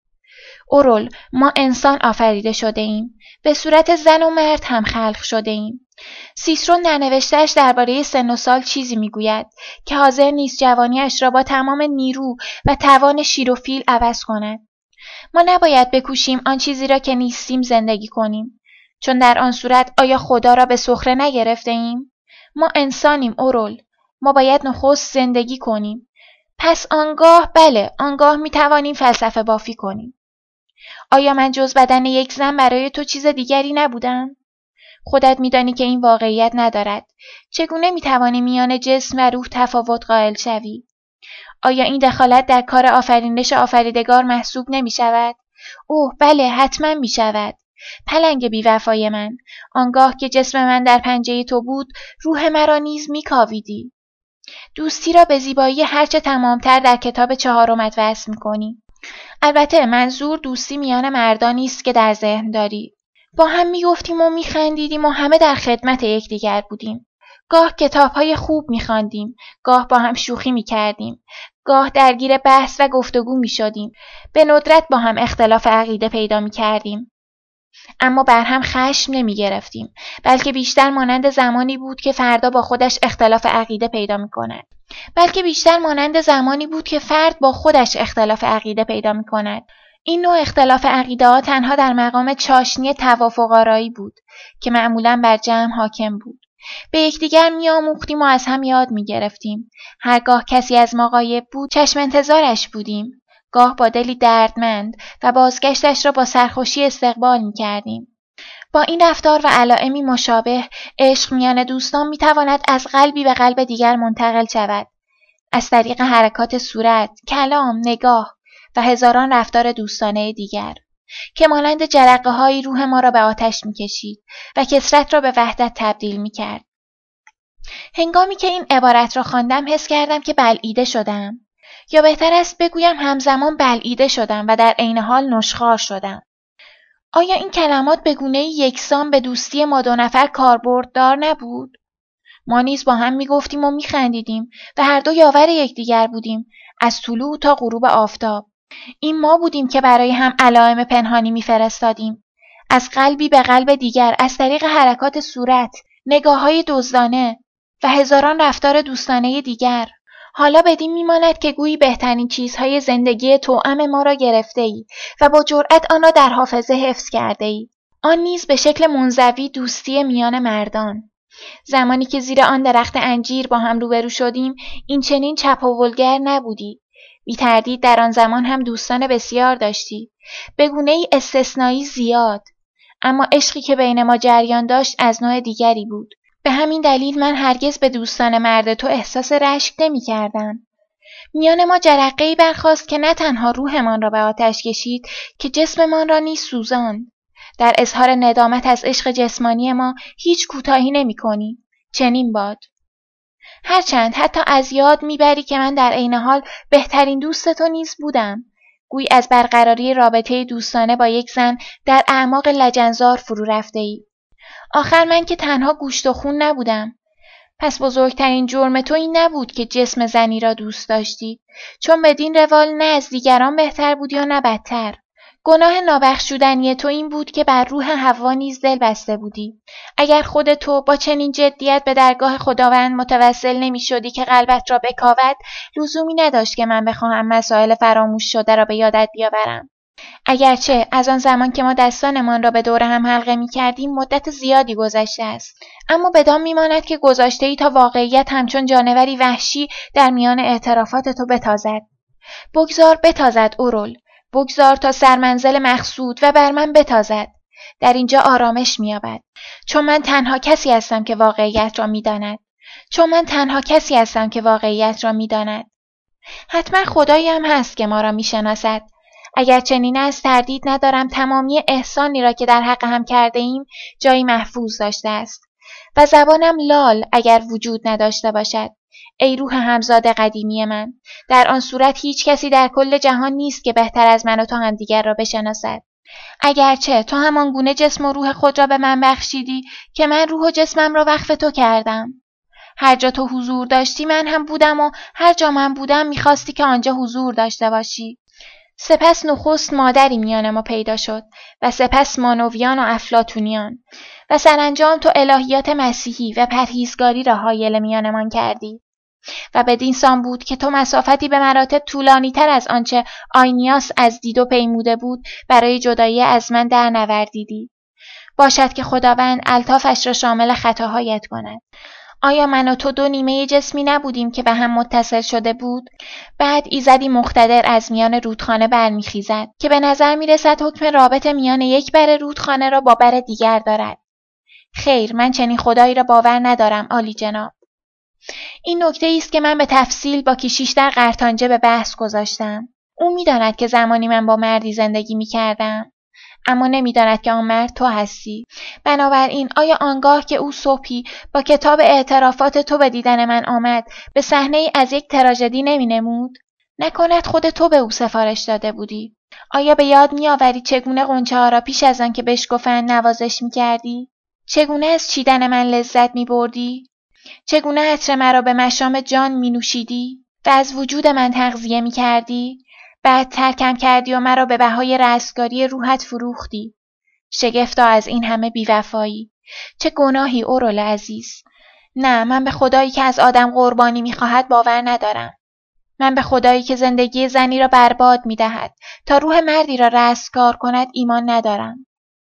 اورول، ما انسان آفریده شده ایم. به صورت زن و مرد هم خلق شده ایم. سیسرون در نوشته‌اش درباره سن و سال چیزی می‌گوید که حاضر نیست جوانی‌اش را با تمام نیرو و توان شیر و فیل عوض کند. ما نباید بکوشیم آن چیزی را که نیستیم زندگی کنیم. چون در آن صورت آیا خدا را به سخره نگرفته ایم؟ ما انسانیم اورول. ما باید نخست زندگی کنیم. پس آنگاه آنگاه می‌توانیم فلسفه بافی کنیم. آیا من جز بدن یک زن برای تو چیز دیگری نبودم؟ خودت میدانی که این واقعیت ندارد. چگونه میتوانی میان جسم و روح تفاوت قائل شوی؟ آیا این دخالت در کار آفرینش آفریدگار محسوب نمی شود؟ اوه بله، حتما می شود. پلنگ بیوفای من، آنگاه که جسم من در پنجه تو بود، روح مرا نیز می کاویدی. دوستی را به زیبایی هرچه تمامتر در کتاب 4 وصف می کنی. البته منظور دوستی میان مردانی است که در ذهن داری. با هم می گفتیم و می خندیدیم و همه در خدمت یکدیگر بودیم. گاه کتاب‌های خوب می‌خواندیم، گاه با هم شوخی می‌کردیم، گاه درگیر بحث و گفتگو می‌شدیم. به ندرت با هم اختلاف عقیده پیدا می‌کردیم. اما بر هم خشم نمی‌گرفتیم، بلکه بیشتر مانند زمانی بود که فردا با خودش اختلاف عقیده پیدا می‌کند. این نوع اختلاف عقیده‌ها تنها در مقام چاشنی توافق‌آرایی بود که معمولاً بر جمع حاکم بود. به یکدیگر می‌آموختیم و از هم یاد می‌گرفتیم. هرگاه کسی از ما غایب بود، چشم انتظارش بودیم. گاه با دلی دردمند و بازگشتش را با سرخوشی استقبال می‌کردیم. با این رفتار و علائمی مشابه، عشق میان دوستان می‌تواند از قلبی به قلب دیگر منتقل شود. از طریق حرکات صورت، کلام، نگاه و هزاران رفتار دوستانه دیگر که مانند جرقه‌هایی روح ما را به آتش می‌کشید و کثرت را به وحدت تبدیل می‌کرد. هنگامی که این عبارت را خواندم حس کردم که بلعیده شدم، یا بهتر است بگویم همزمان بلعیده شدم و در عین حال نشخوار شدم. آیا این کلمات به گونه‌ای یکسان به دوستی ما 2 نفر کاربرددار نبود؟ ما نیز با هم می‌گفتیم و می‌خندیدیم و هر دو یاور یکدیگر بودیم، از طلوع تا غروب آفتاب. این ما بودیم که برای هم علائم پنهانی می‌فرستادیم، از قلبی به قلب دیگر از طریق حرکات صورت، نگاه‌های دزدانه و هزاران رفتار دوستانه دیگر. حالا بدین می‌ماند که گویی بهترین چیزهای زندگی توأم ما را گرفته‌ای و با جرأت آن را در حافظه حفظ کرده‌ای. آن نیز به شکل منزوی دوستی میان مردان. زمانی که زیر آن درخت انجیر با هم روبرو شدیم، این چنین چپاولگر نبودی. بی تردید در آن زمان هم دوستان بسیار داشتی، به گونه‌ای استثنایی زیاد. اما عشقی که بین ما جریان داشت از نوع دیگری بود. به همین دلیل من هرگز به دوستان مرد تو احساس رشک نمی کردم. میان ما جرقه‌ای برخاست که نه تنها روحمان را به آتش کشید که جسممان را نیز سوزاند. در اظهار ندامت از عشق جسمانی ما هیچ کوتاهی نمی‌کنی. چنین باد. هرچند حتی از یاد میبری که من در عین حال بهترین دوست تو نیز بودم. گویی از برقراری رابطه دوستانه با یک زن در اعماق لجنزار فرو رفته‌ای. آخر من که تنها گوشت و خون نبودم. پس بزرگترین جرم تو این نبود که جسم زنی را دوست داشتی، چون بدین روال نه از دیگران بهتر بودی و نه بدتر. گناه نابخشودنی تو این بود که بر روح حوا نیز دل بسته بودی. اگر خود تو با چنین جدیت به درگاه خداوند متوسل نمی شدی که قلبت را بکاود، لزومی نداشت که من بخواهم مسائل فراموش شده را به یادت بیاورم. اگرچه از آن زمان که ما دستانمان را به دور هم حلقه می کردیم مدت زیادی گذشته است، اما بدان میماند که گذاشته‌ای تا واقعیت همچون جانوری وحشی در میان اعترافات تو بتازد. بگذار بتازد اورول، بگذار تا سرمنزل مقصود و بر من بتازد. در اینجا آرامش می‌یابد، چون من تنها کسی هستم که واقعیت را می‌داند. حتما خدایی هم هست که ما را می‌شناسد. اگر چنین است تردید ندارم تمامی احسانی را که در حق هم کرده ایم جایی محفوظ داشته است و زبانم لال اگر وجود نداشته باشد. ای روح همزاد قدیمی من، در آن صورت هیچ کسی در کل جهان نیست که بهتر از من و تو همدیگر را بشناسد. اگرچه تو همان گونه جسم و روح خود را به من بخشیدی که من روح و جسمم را وقف تو کردم. هر جا تو حضور داشتی من هم بودم و هر جا من بودم می‌خواستی که آنجا حضور داشته باشی. سپس نخست مادری میان ما پیدا شد و سپس مانویان و افلاطونیان و سرانجام تو الهیات مسیحی و پرهیزگاری را حایل میانمان کردی و بدین سان بود که تو مسافتی به مراتب طولانی تر از آنچه آینیاس از دیدو پیموده بود برای جدایی از من در نوردیدی. باشد که خداوند الطافش را شامل خطاهایت کند. آیا من و تو دو نیمه جسمی نبودیم که به هم متصل شده بود؟ بعد ایزدی مقتدر از میان رودخانه برمیخیزد که به نظر میرسد حکم رابط میان یک بر رودخانه را با بر دیگر دارد. خیر، من چنین خدایی را باور ندارم عالی جناب. این نکته است که من به تفصیل با کیشیش در قرطانجه به بحث گذاشتم. او میداند که زمانی من با مردی زندگی میکردم، اما نمیداند که آن مرد تو هستی. بنابراین آیا آنگاه که او صبحی با کتاب اعترافات تو به دیدن من آمد به صحنه ای از یک تراژدی نمینمود؟ نکند خود تو به او سفارش داده بودی؟ آیا به یاد میآوری چگونه غنچه ها را پیش از آن که بشکفند نوازش میکردی؟ چگونه از چیدن من لذت میبردی؟ چگونه عطر مرا به مشام جان مینوشیدی و از وجود من تغذیه میکردی؟ بعد ترکم کردی و مرا به بهای رستگاری روحت فروختی. شگفتا از این همه بیوفایی. چه گناهی اورول عزیز. نه، من به خدایی که از آدم قربانی میخواهد باور ندارم. من به خدایی که زندگی زنی را برباد میدهد تا روح مردی را رستگار کند ایمان ندارم.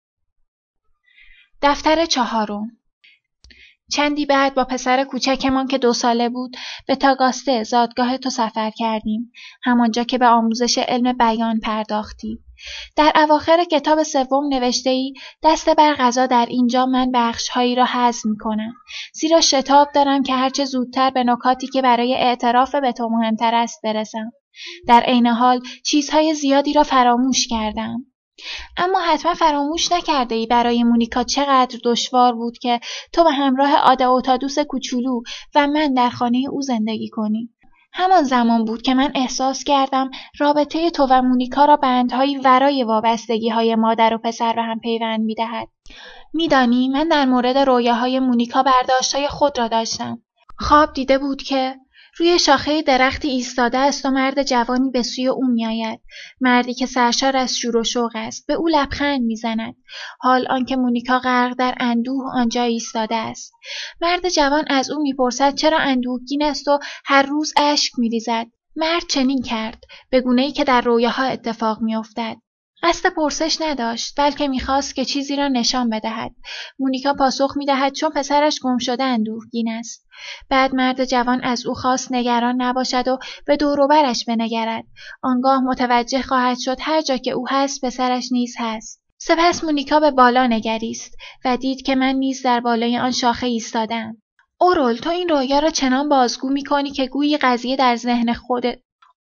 دفتر 4. چندی بعد با پسر کوچکمان که 2 ساله بود به تاگاسته زادگاه تو سفر کردیم، همانجا که به آموزش علم بیان پرداختی. در اواخر کتاب 3 نوشته‌ای دست بر قضا در اینجا من بخش‌هایی را حذف می‌کنم، زیرا شتاب دارم که هرچه زودتر به نکاتی که برای اعتراف به تو مهمتر است برسم. در عین حال چیزهای زیادی را فراموش کردم. اما حتما فراموش نکرده ای برای مونیکا چقدر دشوار بود که تو به همراه آدئوتادوس کوچولو و من در خانه او زندگی کنی. همان زمان بود که من احساس کردم رابطه تو و مونیکا را بندهایی ورای وابستگی‌های مادر و پسر به هم پیوند می‌دهد. می‌دانی من در مورد رویاهای مونیکا برداشت‌های خود را داشتم. خواب دیده بود که روی شاخه درختی ایستاده است و مرد جوانی به سوی او می‌آید. مردی که سرشار از شور و شوق است به او لبخند می‌زند، حال آنکه مونیکا غرق در اندوه آنجا ایستاده است. مرد جوان از او می‌پرسد چرا اندوهگین است و هر روز اشک می‌ریزد. مرد چنین کرد، به گونه‌ای که در رویاها اتفاق می‌افتد. قصد پرسش نداشت، بلکه می‌خواست که چیزی را نشان بدهد. مونیکا پاسخ می‌دهد چون پسرش گم شده اندوهگین است. بعد مرد جوان از او خواست نگران نباشد و به دور و برش بنگرد. آنگاه متوجه خواهد شد هر جا که او هست پسرش نیز هست. سپس مونیکا به بالا نگریست و دید که من نیز در بالای آن شاخه ایستادم. اورول، تو این رویا را چنان بازگو می‌کنی که گویی قضیه در ذهن خودت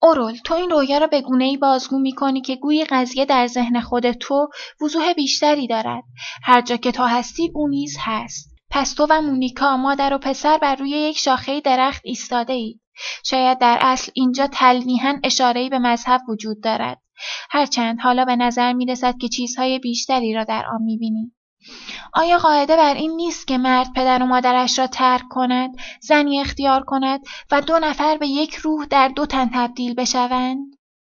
به گونه‌ای بازگو می‌کنی که گویی قضیه در ذهن خود تو وضوح بیشتری دارد. هر جا که تو هستی او نیز هست. پس تو و مونیکا مادر و پسر بر روی یک شاخه درخت ایستاده اید. شاید در اصل اینجا تلویحاً اشاره‌ای به مذهب وجود دارد. هرچند حالا به نظر می‌رسد که چیزهای بیشتری را در آن می‌بینی. آیا قاعده بر این نیست که مرد پدر و مادرش را ترک کند، زنی اختیار کند و 2 نفر به یک روح در 2 تن تبدیل بشوند؟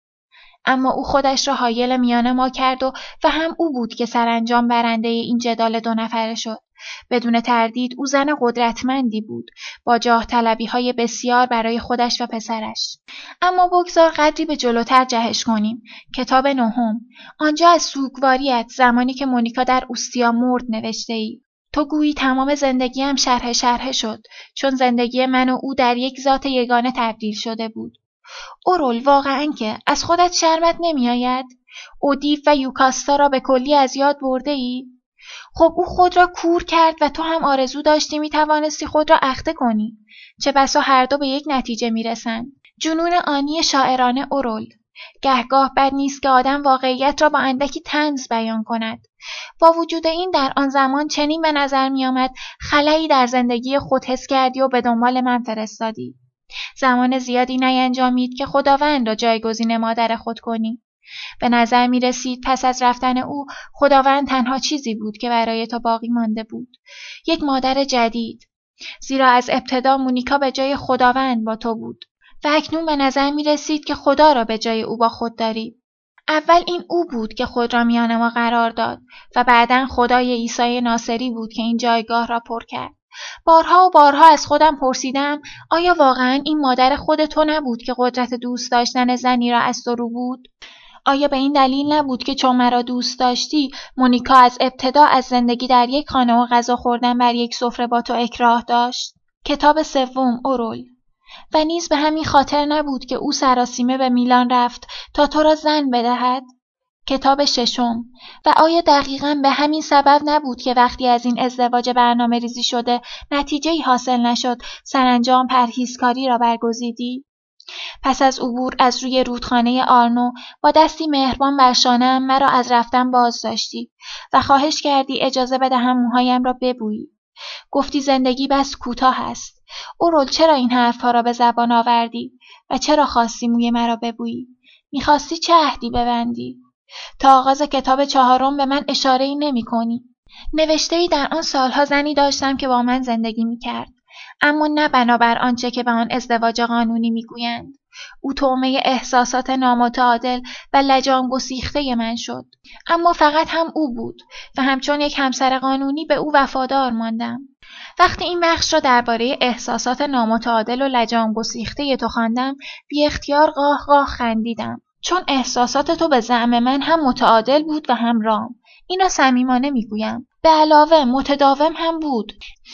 اما او خودش را حایل میان ما کرد و هم او بود که سرانجام برنده این جدال 2 نفره شد. بدون تردید او زن قدرتمندی بود، با جاه طلبی‌های بسیار برای خودش و پسرش. اما بگذار قدری به جلوتر جهش کنیم. کتاب 9. آنجا از سوگواریت زمانی که مونیکا در اوستیا مرد نوشته‌ای. تو گویی تمام زندگیم شرح شد، چون زندگی من و او در یک ذات یگانه تبدیل شده بود. اورول، واقعاً که از خودت شرمت نمی‌آید؟ اودیف و یوکاستا را به کلی از یاد برده ای؟ خب او خود را کور کرد و تو هم آرزو داشتی می‌توانستی خود را اخته کنی. چه بسا هر دو به یک نتیجه می‌رسند. جنون آنی شاعرانه اورول. گهگاه بد نیست که آدم واقعیت را با اندکی طنز بیان کند. با وجود این در آن زمان چنین به نظر می‌آمد خلایی در زندگی خود حس کردی و به دنبال من فرستادی. زمان زیادی نینجامید که خداوند را جایگزین مادر خود کنی. به نظر می رسید پس از رفتن او خداوند تنها چیزی بود که برای تو باقی مانده بود. یک مادر جدید. زیرا از ابتدا مونیکا به جای خداوند با تو بود و اکنون به نظر می رسید که خدا را به جای او با خود داری. اول این او بود که خود را میان ما قرار داد و بعداً خدای عیسی ناصری بود که این جایگاه را پر کرد. بارها و بارها از خودم پرسیدم آیا واقعاً این مادر خود تو نبود که قدرت دوست داشتن زنی را از تو رو بود؟ آیا به این دلیل نبود که چون مرا دوست داشتی مونیکا از ابتدا از زندگی در یک خانه و غذا خوردن بر یک سفره با تو اکراه داشت؟ کتاب سوم اورول. و نیز به همین خاطر نبود که او سراسیمه به میلان رفت تا تو را زن بدهد. کتاب ششم. و آیا دقیقاً به همین سبب نبود که وقتی از این ازدواج برنامه ریزی شده نتیجه‌ای حاصل نشد سرانجام پرهیزکاری را برگزیدی؟ پس از عبور از روی رودخانه آرنو با دستی مهربان بر شانه‌ام مرا از رفتن باز داشتی و خواهش کردی اجازه بدهم موهایم را ببویی. گفتی زندگی بس کوتاه است. اورول، چرا این حرفها را به زبان آوردی و چرا خواستی موی مرا ببویی؟ می‌خواستی چه عهدی ببندی؟ تا آغاز کتاب چهارم به من اشاره‌ای نمی‌کنی. نوشته‌ای در آن سالها زنی داشتم که با من زندگی می‌کرد، اما نه بنابر آنچه که به آن ازدواج قانونی می‌گویند. او طعمه احساسات نامتعادل و لجام گسیخته من شد، اما فقط هم او بود و همچون یک همسر قانونی به او وفادار ماندم. وقتی این بخش را درباره احساسات نامتعادل و لجام گسیخته تو خواندم، بی اختیار قاه قاه خندیدم، چون احساسات تو به زعم من هم متعادل بود و هم رام. این را صمیمانه میگویم. به علاوه متداوم هم بود،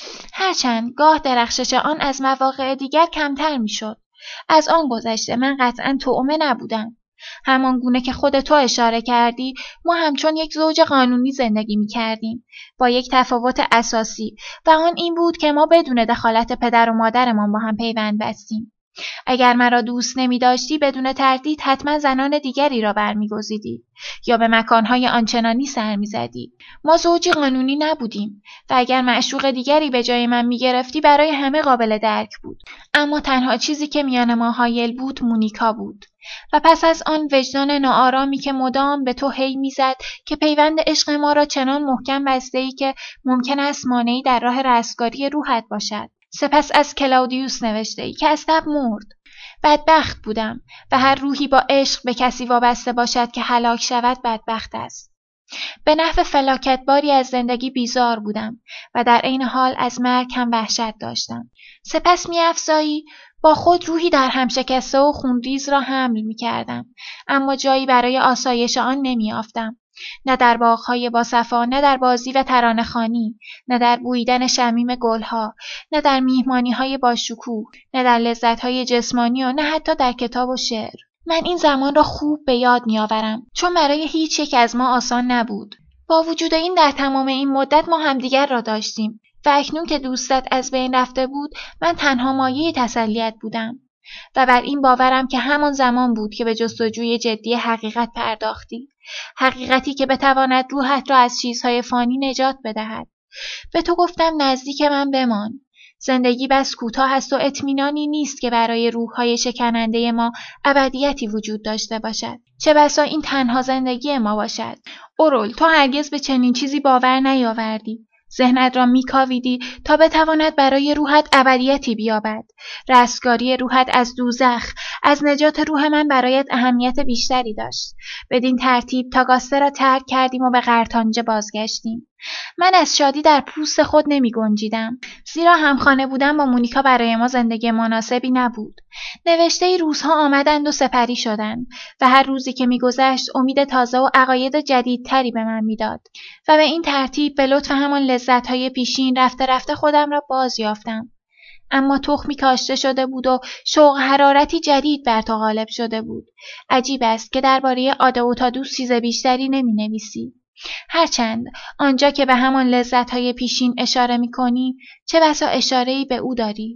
هرچند گاه درخشش آن از مواقع دیگر کمتر میشد. از آن گذشته من قطعاً طعمه نبودم. همان گونه که خود تو اشاره کردی، ما همچون یک زوج قانونی زندگی می کردیم، با یک تفاوت اساسی و آن این بود که ما بدون دخالت پدر و مادرمان با هم پیوند بستیم. اگر مرا دوست نمی داشتی بدون تردید حتما زنان دیگری را برمیگزیدی یا به مکانهای آنچنانی سر می زدی. ما زوجی قانونی نبودیم و اگر معشوق دیگری به جای من می گرفتی برای همه قابل درک بود، اما تنها چیزی که میان ما حایل بود مونیکا بود. و پس از آن وجدان ناآرامی که مدام به تو هی میزد که پیوند عشق ما را چنان محکم بسته‌ای که ممکن است مانعی در راه رستگاری روحت باشد. سپس از کلاودیوس نوشته‌ای که از تب مرد. بدبخت بودم و هر روحی با عشق به کسی وابسته باشد که هلاک شود بدبخت است. به نحو فلاکتباری از زندگی بیزار بودم و در عین حال از مرگ هم وحشت داشتم. سپس می‌افزایی با خود روحی در هم شکسته و خونریز را حمل می‌کردم، اما جایی برای آسایش آن نمی‌یافتم. نه در باغ‌های باصفا، نه در بازی و ترانه‌خوانی، نه در بوییدن شمیم گلها، نه در میهمانی‌های باشکوه، نه در لذت‌های جسمانی و نه حتی در کتاب و شعر. من این زمان را خوب به یاد می‌آورم، چون برای هیچ یک از ما آسان نبود. با وجود این در تمام این مدت ما همدیگر را داشتیم و اکنون که دوستت از بین رفته بود من تنها مایه تسلیت بودم و بر این باورم که همان زمان بود که به جستجوی جدی حقیقت پرداختی، حقیقتی که بتواند روحت را از چیزهای فانی نجات بدهد. به تو گفتم نزدیک من بمان. زندگی بس کوتاه است و اطمینانی نیست که برای روح‌های شکننده ما ابدیتی وجود داشته باشد. چه بسا این تنها زندگی ما باشد. اورول، تو هرگز به چنین چیزی باور نیاوردی. ذهنت را میکاویدی تا بتواند برای روحت ابدیتی بیابد. رستگاری روحت از دوزخ، از نجات روح من برایت اهمیت بیشتری داشت. بدین ترتیب تاگاسته را ترک کردیم و به قرطانجه بازگشتیم. من از شادی در پوست خود نمی گنجیدم، زیرا همخانه بودن با مونیکا برای ما زندگی مناسبی نبود. نوشته روزها آمدند و سپری شدند و هر روزی که می‌گذشت امید تازه و عقاید جدیدتری به من می‌داد و به این ترتیب به لطف همان لذت‌های پیشین رفته رفته خودم را باز یافتم. اما تخمی کاشته شده بود و شوق حرارتی جدید بر تو غالب شده بود. عجیب است که درباره آدئوتادوس چیز بیشتری نمی‌نویسی. هرچند آنجا که به همان لذت‌های پیشین اشاره می‌کنی، چه بسا اشاره‌ای به او داری.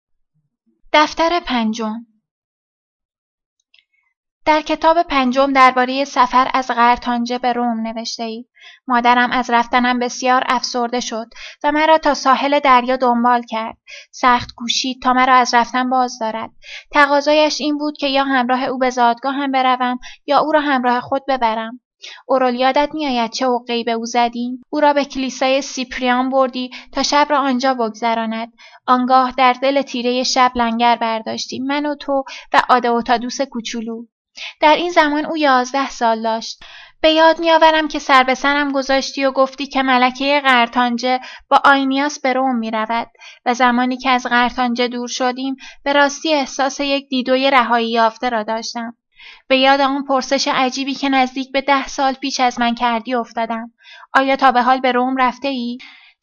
دفتر پنجم. در کتاب پنجم درباره سفر از قرطانجه به روم نوشته‌ای. مادرم از رفتنم بسیار افسرده شد و مرا تا ساحل دریا دنبال کرد. سخت کوشید تا مرا از رفتن باز دارد. تقاضایش این بود که یا همراه او به زادگاهم بروم یا او را همراه خود ببرم. اورول، یادت می‌آید چه حقه‌ای به او زدیم؟ او را به کلیسای سیپریان بردی تا شب را آنجا بگذراند. آنگاه در دل تیره شب لنگر برداشتیم، من و تو و آدئوتادوس کوچولو. در این زمان او 11 سال داشت. به یاد می‌آورم که سر به سرم گذاشتی و گفتی که ملکه قرطانجه با آینیاس به روم می‌رود و زمانی که از قرطانجه دور شدیم به راستی احساس یک دیدوی رهایی یافته را داشتم. به یاد آن پرسش عجیبی که نزدیک به 10 سال پیش از من کردی افتادم. آیا تا به حال به روم رفته ای؟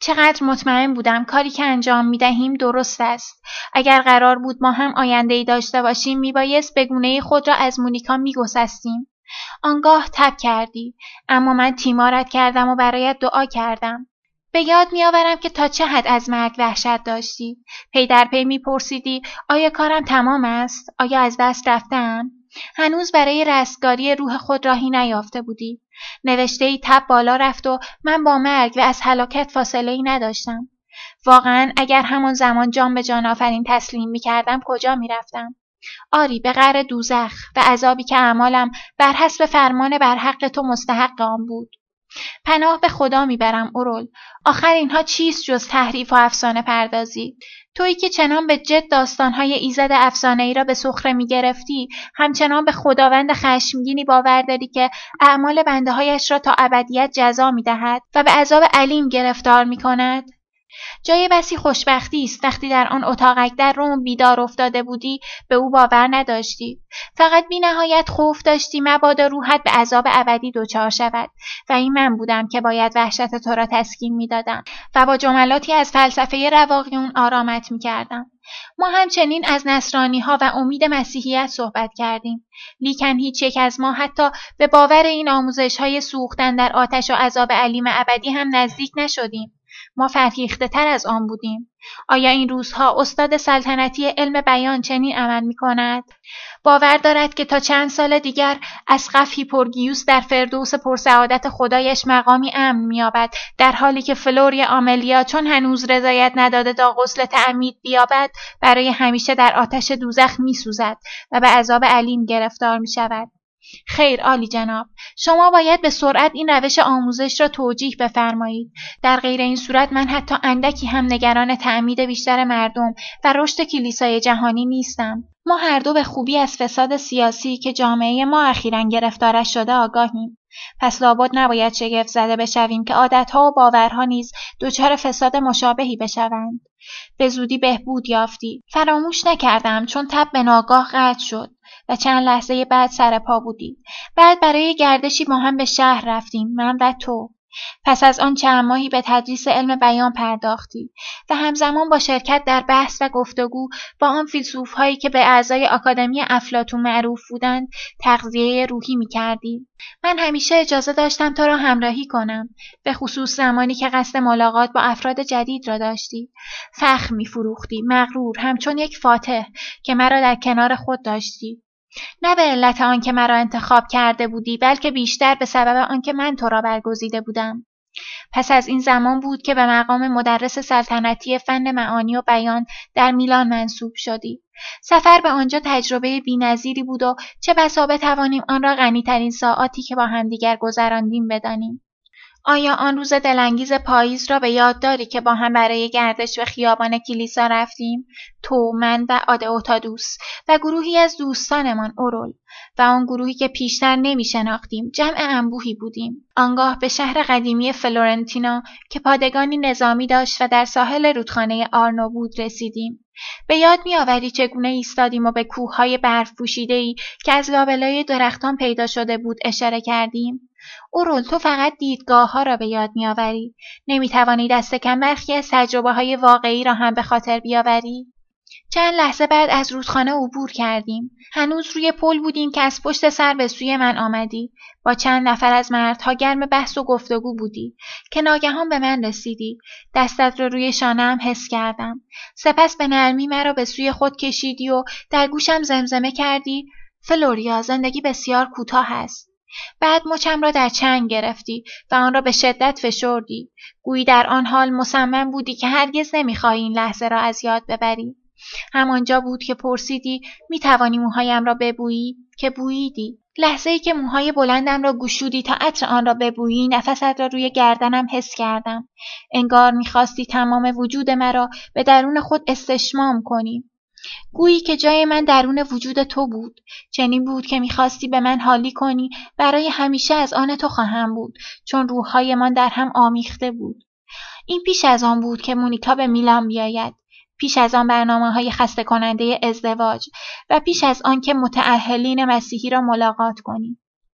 چقدر مطمئن بودم کاری که انجام می‌دهیم درست است. اگر قرار بود ما هم آینده‌ای داشته باشیم میبایست به گونه خود را از مونیکا میگسستیم. آنگاه تب کردی، اما من تیمارت کردم و برایت دعا کردم. به یاد میآورم که تا چه حد از مرگ وحشت داشتی. پی در پی میپرسیدی آیا کارم تمام است؟ آیا از دست رفته‌ام؟ هنوز برای رستگاری روح خود راهی نیافته بودی. نوشته‌ای تب بالا رفت و من با مرگ و از هلاکت فاصله‌ای نداشتم. واقعا اگر همان زمان جان به جان آفرین تسلیم می‌کردم کجا می‌رفتم؟ آری، به قعر دوزخ و عذابی که اعمالم بر حسب فرمان بر حق تو مستحق آن بود. پناه به خدا میبرم اورول. آخر اینها چیست جز تحریف و افسانه پردازی؟ تویی که چنان به جد داستانهای ایزد افسانه‌ای را به سخره میگرفتی، همچنان به خداوند خشمگینی باور داری که اعمال بنده‌هایش را تا ابدیت جزا میدهد و به عذاب علیم گرفتار میکند. جای بسی خوشبختی است وقتی در آن اتاقک در روم بیدار افتاده بودی به او باور نداشتی. فقط بی نهایت خوف داشتی مبادا روحت به عذاب ابدی دچار شود و این من بودم که باید وحشت تو را تسکین میدادم و با جملاتی از فلسفه رواقیون آرامت میکردم. ما همچنین از نصرانی‌ها و امید مسیحیت صحبت کردیم، لیکن هیچ یک از ما حتی به باور این آموزش‌های سوختن در آتش و عذاب علیم ابدی هم نزدیک نشدیم. ما فرهیخته تر از آن بودیم. آیا این روزها استاد سلطنتی علم بیان چنین عمل می کند؟ باور دارد که تا چند سال دیگر اسقف هیپورگیوس در فردوس پرسعادت خدایش مقامی امن می‌یابد، در حالی که فلوریا آملیا چون هنوز رضایت نداده تا غسل تعمید بیابد برای همیشه در آتش دوزخ می‌سوزد و به عذاب علیم گرفتار می‌شود. خیر عالی جناب، شما باید به سرعت این روش آموزش را توجیه بفرمایید. در غیر این صورت من حتی اندکی هم نگران تعمید بیشتر مردم و رشد کلیسای جهانی نیستم. ما هر دو به خوبی از فساد سیاسی که جامعه ما اخیراً گرفتارش شده آگاهیم. پس لابد نباید شگفت زده بشویم که عادتها و باورها نیز دچار فساد مشابهی بشوند. به زودی بهبود یافتی. فراموش نکردم چون تب به ناگاه قطع شد و چند لحظه بعد سر پا بودی. بعد برای گردشی با هم به شهر رفتیم، من و تو. پس از آن چند ماهی به تدریس علم بیان پرداختی و همزمان با شرکت در بحث و گفتگو با آن فیلسوف‌هایی که به اعضای آکادمی افلاطون معروف بودند تغذیه روحی می‌کردی. من همیشه اجازه داشتم تو را همراهی کنم، به خصوص زمانی که قصد ملاقات با افراد جدید را داشتی. فخر می‌فروختی، مغرور، همچون یک فاتح که مرا در کنار خود داشتی. نه به علت آنکه مرا انتخاب کرده بودی، بلکه بیشتر به سبب آنکه من تو را برگزیده بودم. پس از این زمان بود که به مقام مدرس سلطنتی فن معانی و بیان در میلان منصوب شدی. سفر به آنجا تجربه بی‌نظیری بود و چه بسا بتوانیم آن را غنی‌ترین ساعاتی که با همدیگر گذراندیم بدانیم. آیا آن روز دلانگیز پاییز را به یاد داری که با هم برای گردش به خیابان کلیسا رفتیم؟ تو، من و آدئوتادوس و گروهی از دوستانمان اورول و آن گروهی که پیشتر نمی‌شناختیم، جمع انبوهی بودیم. آنگاه به شهر قدیمی فلورنتینا که پادگانی نظامی داشت و در ساحل رودخانه آرنو بود رسیدیم. به یاد می‌آوری چگونه ایستادیم و به کوه‌های برف پوشیده‌ای که از لابلای درختان پیدا شده بود اشاره کردیم؟ اورول، تو فقط دیدگاه‌ها را به یاد می‌آوری. نمی‌توانی دست کم برخی از تجربه‌های واقعی را هم به خاطر بیاوری؟ چند لحظه بعد از رودخانه عبور کردیم. هنوز روی پل بودیم که از پشت سر به سوی من آمدی. با چند نفر از مردها گرم بحث و گفتگو بودی که ناگهان به من رسیدی. دستت را روی شانه‌ام حس کردم. سپس به نرمی مرا به سوی خود کشیدی و در گوشم زمزمه کردی: فلوریا، زندگی بسیار کوتاه است. بعد مچم را در چنگ گرفتی و آن را به شدت فشردی. گویی در آن حال مصمم بودی که هرگز نمی‌خواهی این لحظه را از یاد ببری. همانجا بود که پرسیدی می‌توانی موهایم را ببویی؟ که بوییدی. لحظه‌ای که موهای بلندم را گشودی تا عطر آن را ببویی، نفست را روی گردنم حس کردم. انگار می‌خواستی تمام وجود مرا به درون خود استشمام کنی. گویی که جای من درون وجود تو بود. چنین بود که می‌خواستی به من حالی کنی. برای همیشه از آن تو خواهم بود، چون روح‌هایمان در هم آمیخته بود. این پیش از آن بود که مونیکا به میلان بیاید. پیش از آن برنامه‌های خسته کننده ازدواج و پیش از آن که متأهلین مسیحی را ملاقات کنی.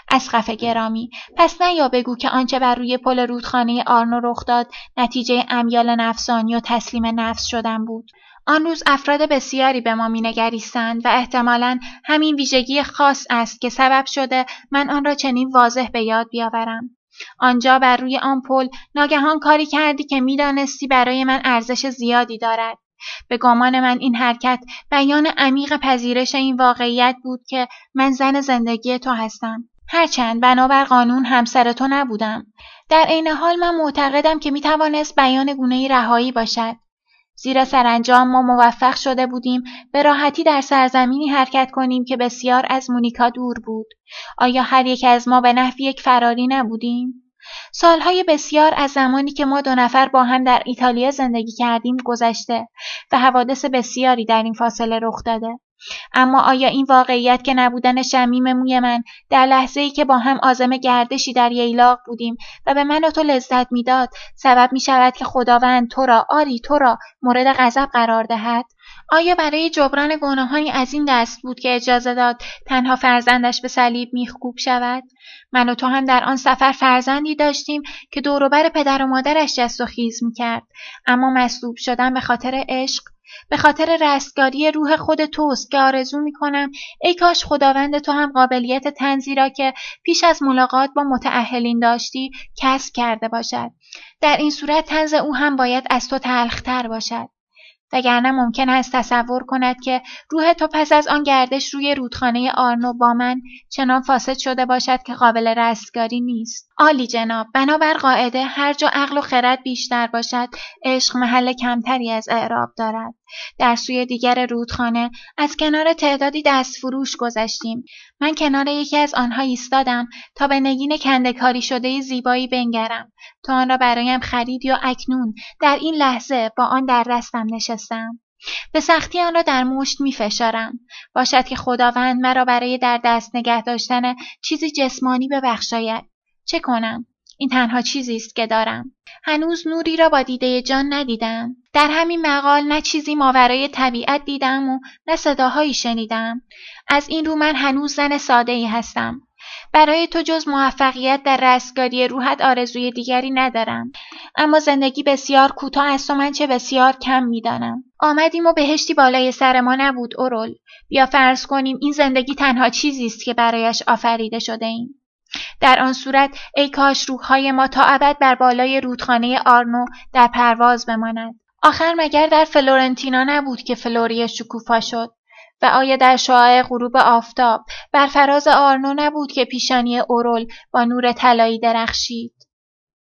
اسقف گرامی، پس نیا بگو که آنچه بر روی پل رودخانه آرنو رخ داد نتیجه امیال نفسانی و تسلیم نفس شدن بود. آن روز افراد بسیاری به ما مینگریستند و احتمالاً همین ویژگی خاص است که سبب شده من آن را چنین واضح به یاد بیاورم. آنجا بر روی آن پل ناگهان کاری کردی که میدانستی برای من ارزش زیادی دارد. به گمان من این حرکت بیان عمیق پذیرش این واقعیت بود که من زن زندگی تو هستم. هرچند بنابر قانون همسر تو نبودم. در عین حال من معتقدم که میتوانست بیان گونه‌ای رهایی باشد. زیرا سرانجام ما موفق شده بودیم به راحتی در سرزمینی حرکت کنیم که بسیار از مونیکا دور بود. آیا هر یک از ما به نحوی یک فراری نبودیم؟ سالهای بسیار از زمانی که ما 2 نفر با هم در ایتالیا زندگی کردیم گذشته و حوادث بسیاری در این فاصله رخ داده. اما آیا این واقعیت که نبودن شمیم موی من در لحظه‌ای که با هم عازم گردشی در ییلاق بودیم و به من و تو لذت میداد سبب می شود که خداوند تو را مورد غضب قرار دهد؟ آیا برای جبران گناهانی از این دست بود که اجازه داد تنها فرزندش به صلیب میخکوب شود؟ من و تو هم در آن سفر فرزندی داشتیم که دور و بر پدر و مادرش جست و خیز میکرد، اما مصلوب شدن به خاطر عشق، به خاطر رستگاری روح خود توست که آرزو میکنم ای کاش خداوند تو هم قابلیت طنزی را که پیش از ملاقات با متأهلین داشتی کسب کرده باشد. در این صورت طنز او هم باید از تو تلختر باشد. وگرنه ممکن است تصور کند که روح تو پس از آن گردش روی رودخانه آرنو با من چنان فاسد شده باشد که قابل رستگاری نیست. عالی جناب، بنابر قاعده هر جا عقل و خرد بیشتر باشد عشق محل کمتری از اعراب دارد. در سوی دیگر رودخانه از کنار تعدادی دستفروش گذشتیم. من کنار یکی از آنها ایستادم تا به نگین کنده‌کاری شده زیبایی بنگرم. تو آن را برایم خریدی و اکنون در این لحظه با آن در دستم نشستم. به سختی آن را در مشت می فشارم. باشد که خداوند مرا برای در دست نگه داشتن چیزی جسمانی ببخشاید. چه کنم؟ این تنها چیزی است که دارم. هنوز نوری را با دیده جان ندیدم. در همین مقال نه چیزی ماورای طبیعت دیدم و نه صداهایی شنیدم. از این رو من هنوز زن ساده‌ای هستم. برای تو جز موفقیت در رستگاری روحت آرزوی دیگری ندارم. اما زندگی بسیار کوتاه است و من چه بسیار کم میدانم. آمدیم و بهشتی بالای سر ما نبود اورول. بیا فرض کنیم این زندگی تنها چیزی است که برایش آفریده شده ایم. در آن صورت ای کاش روح‌های ما تا ابد بر بالای رودخانه آرنو در پرواز بماند. آخر مگر در فلورنتینا نبود که فلوریه شکوفا شد؟ و آیا در شعاع غروب آفتاب بر فراز آرنو نبود که پیشانی اورول با نور طلایی درخشید؟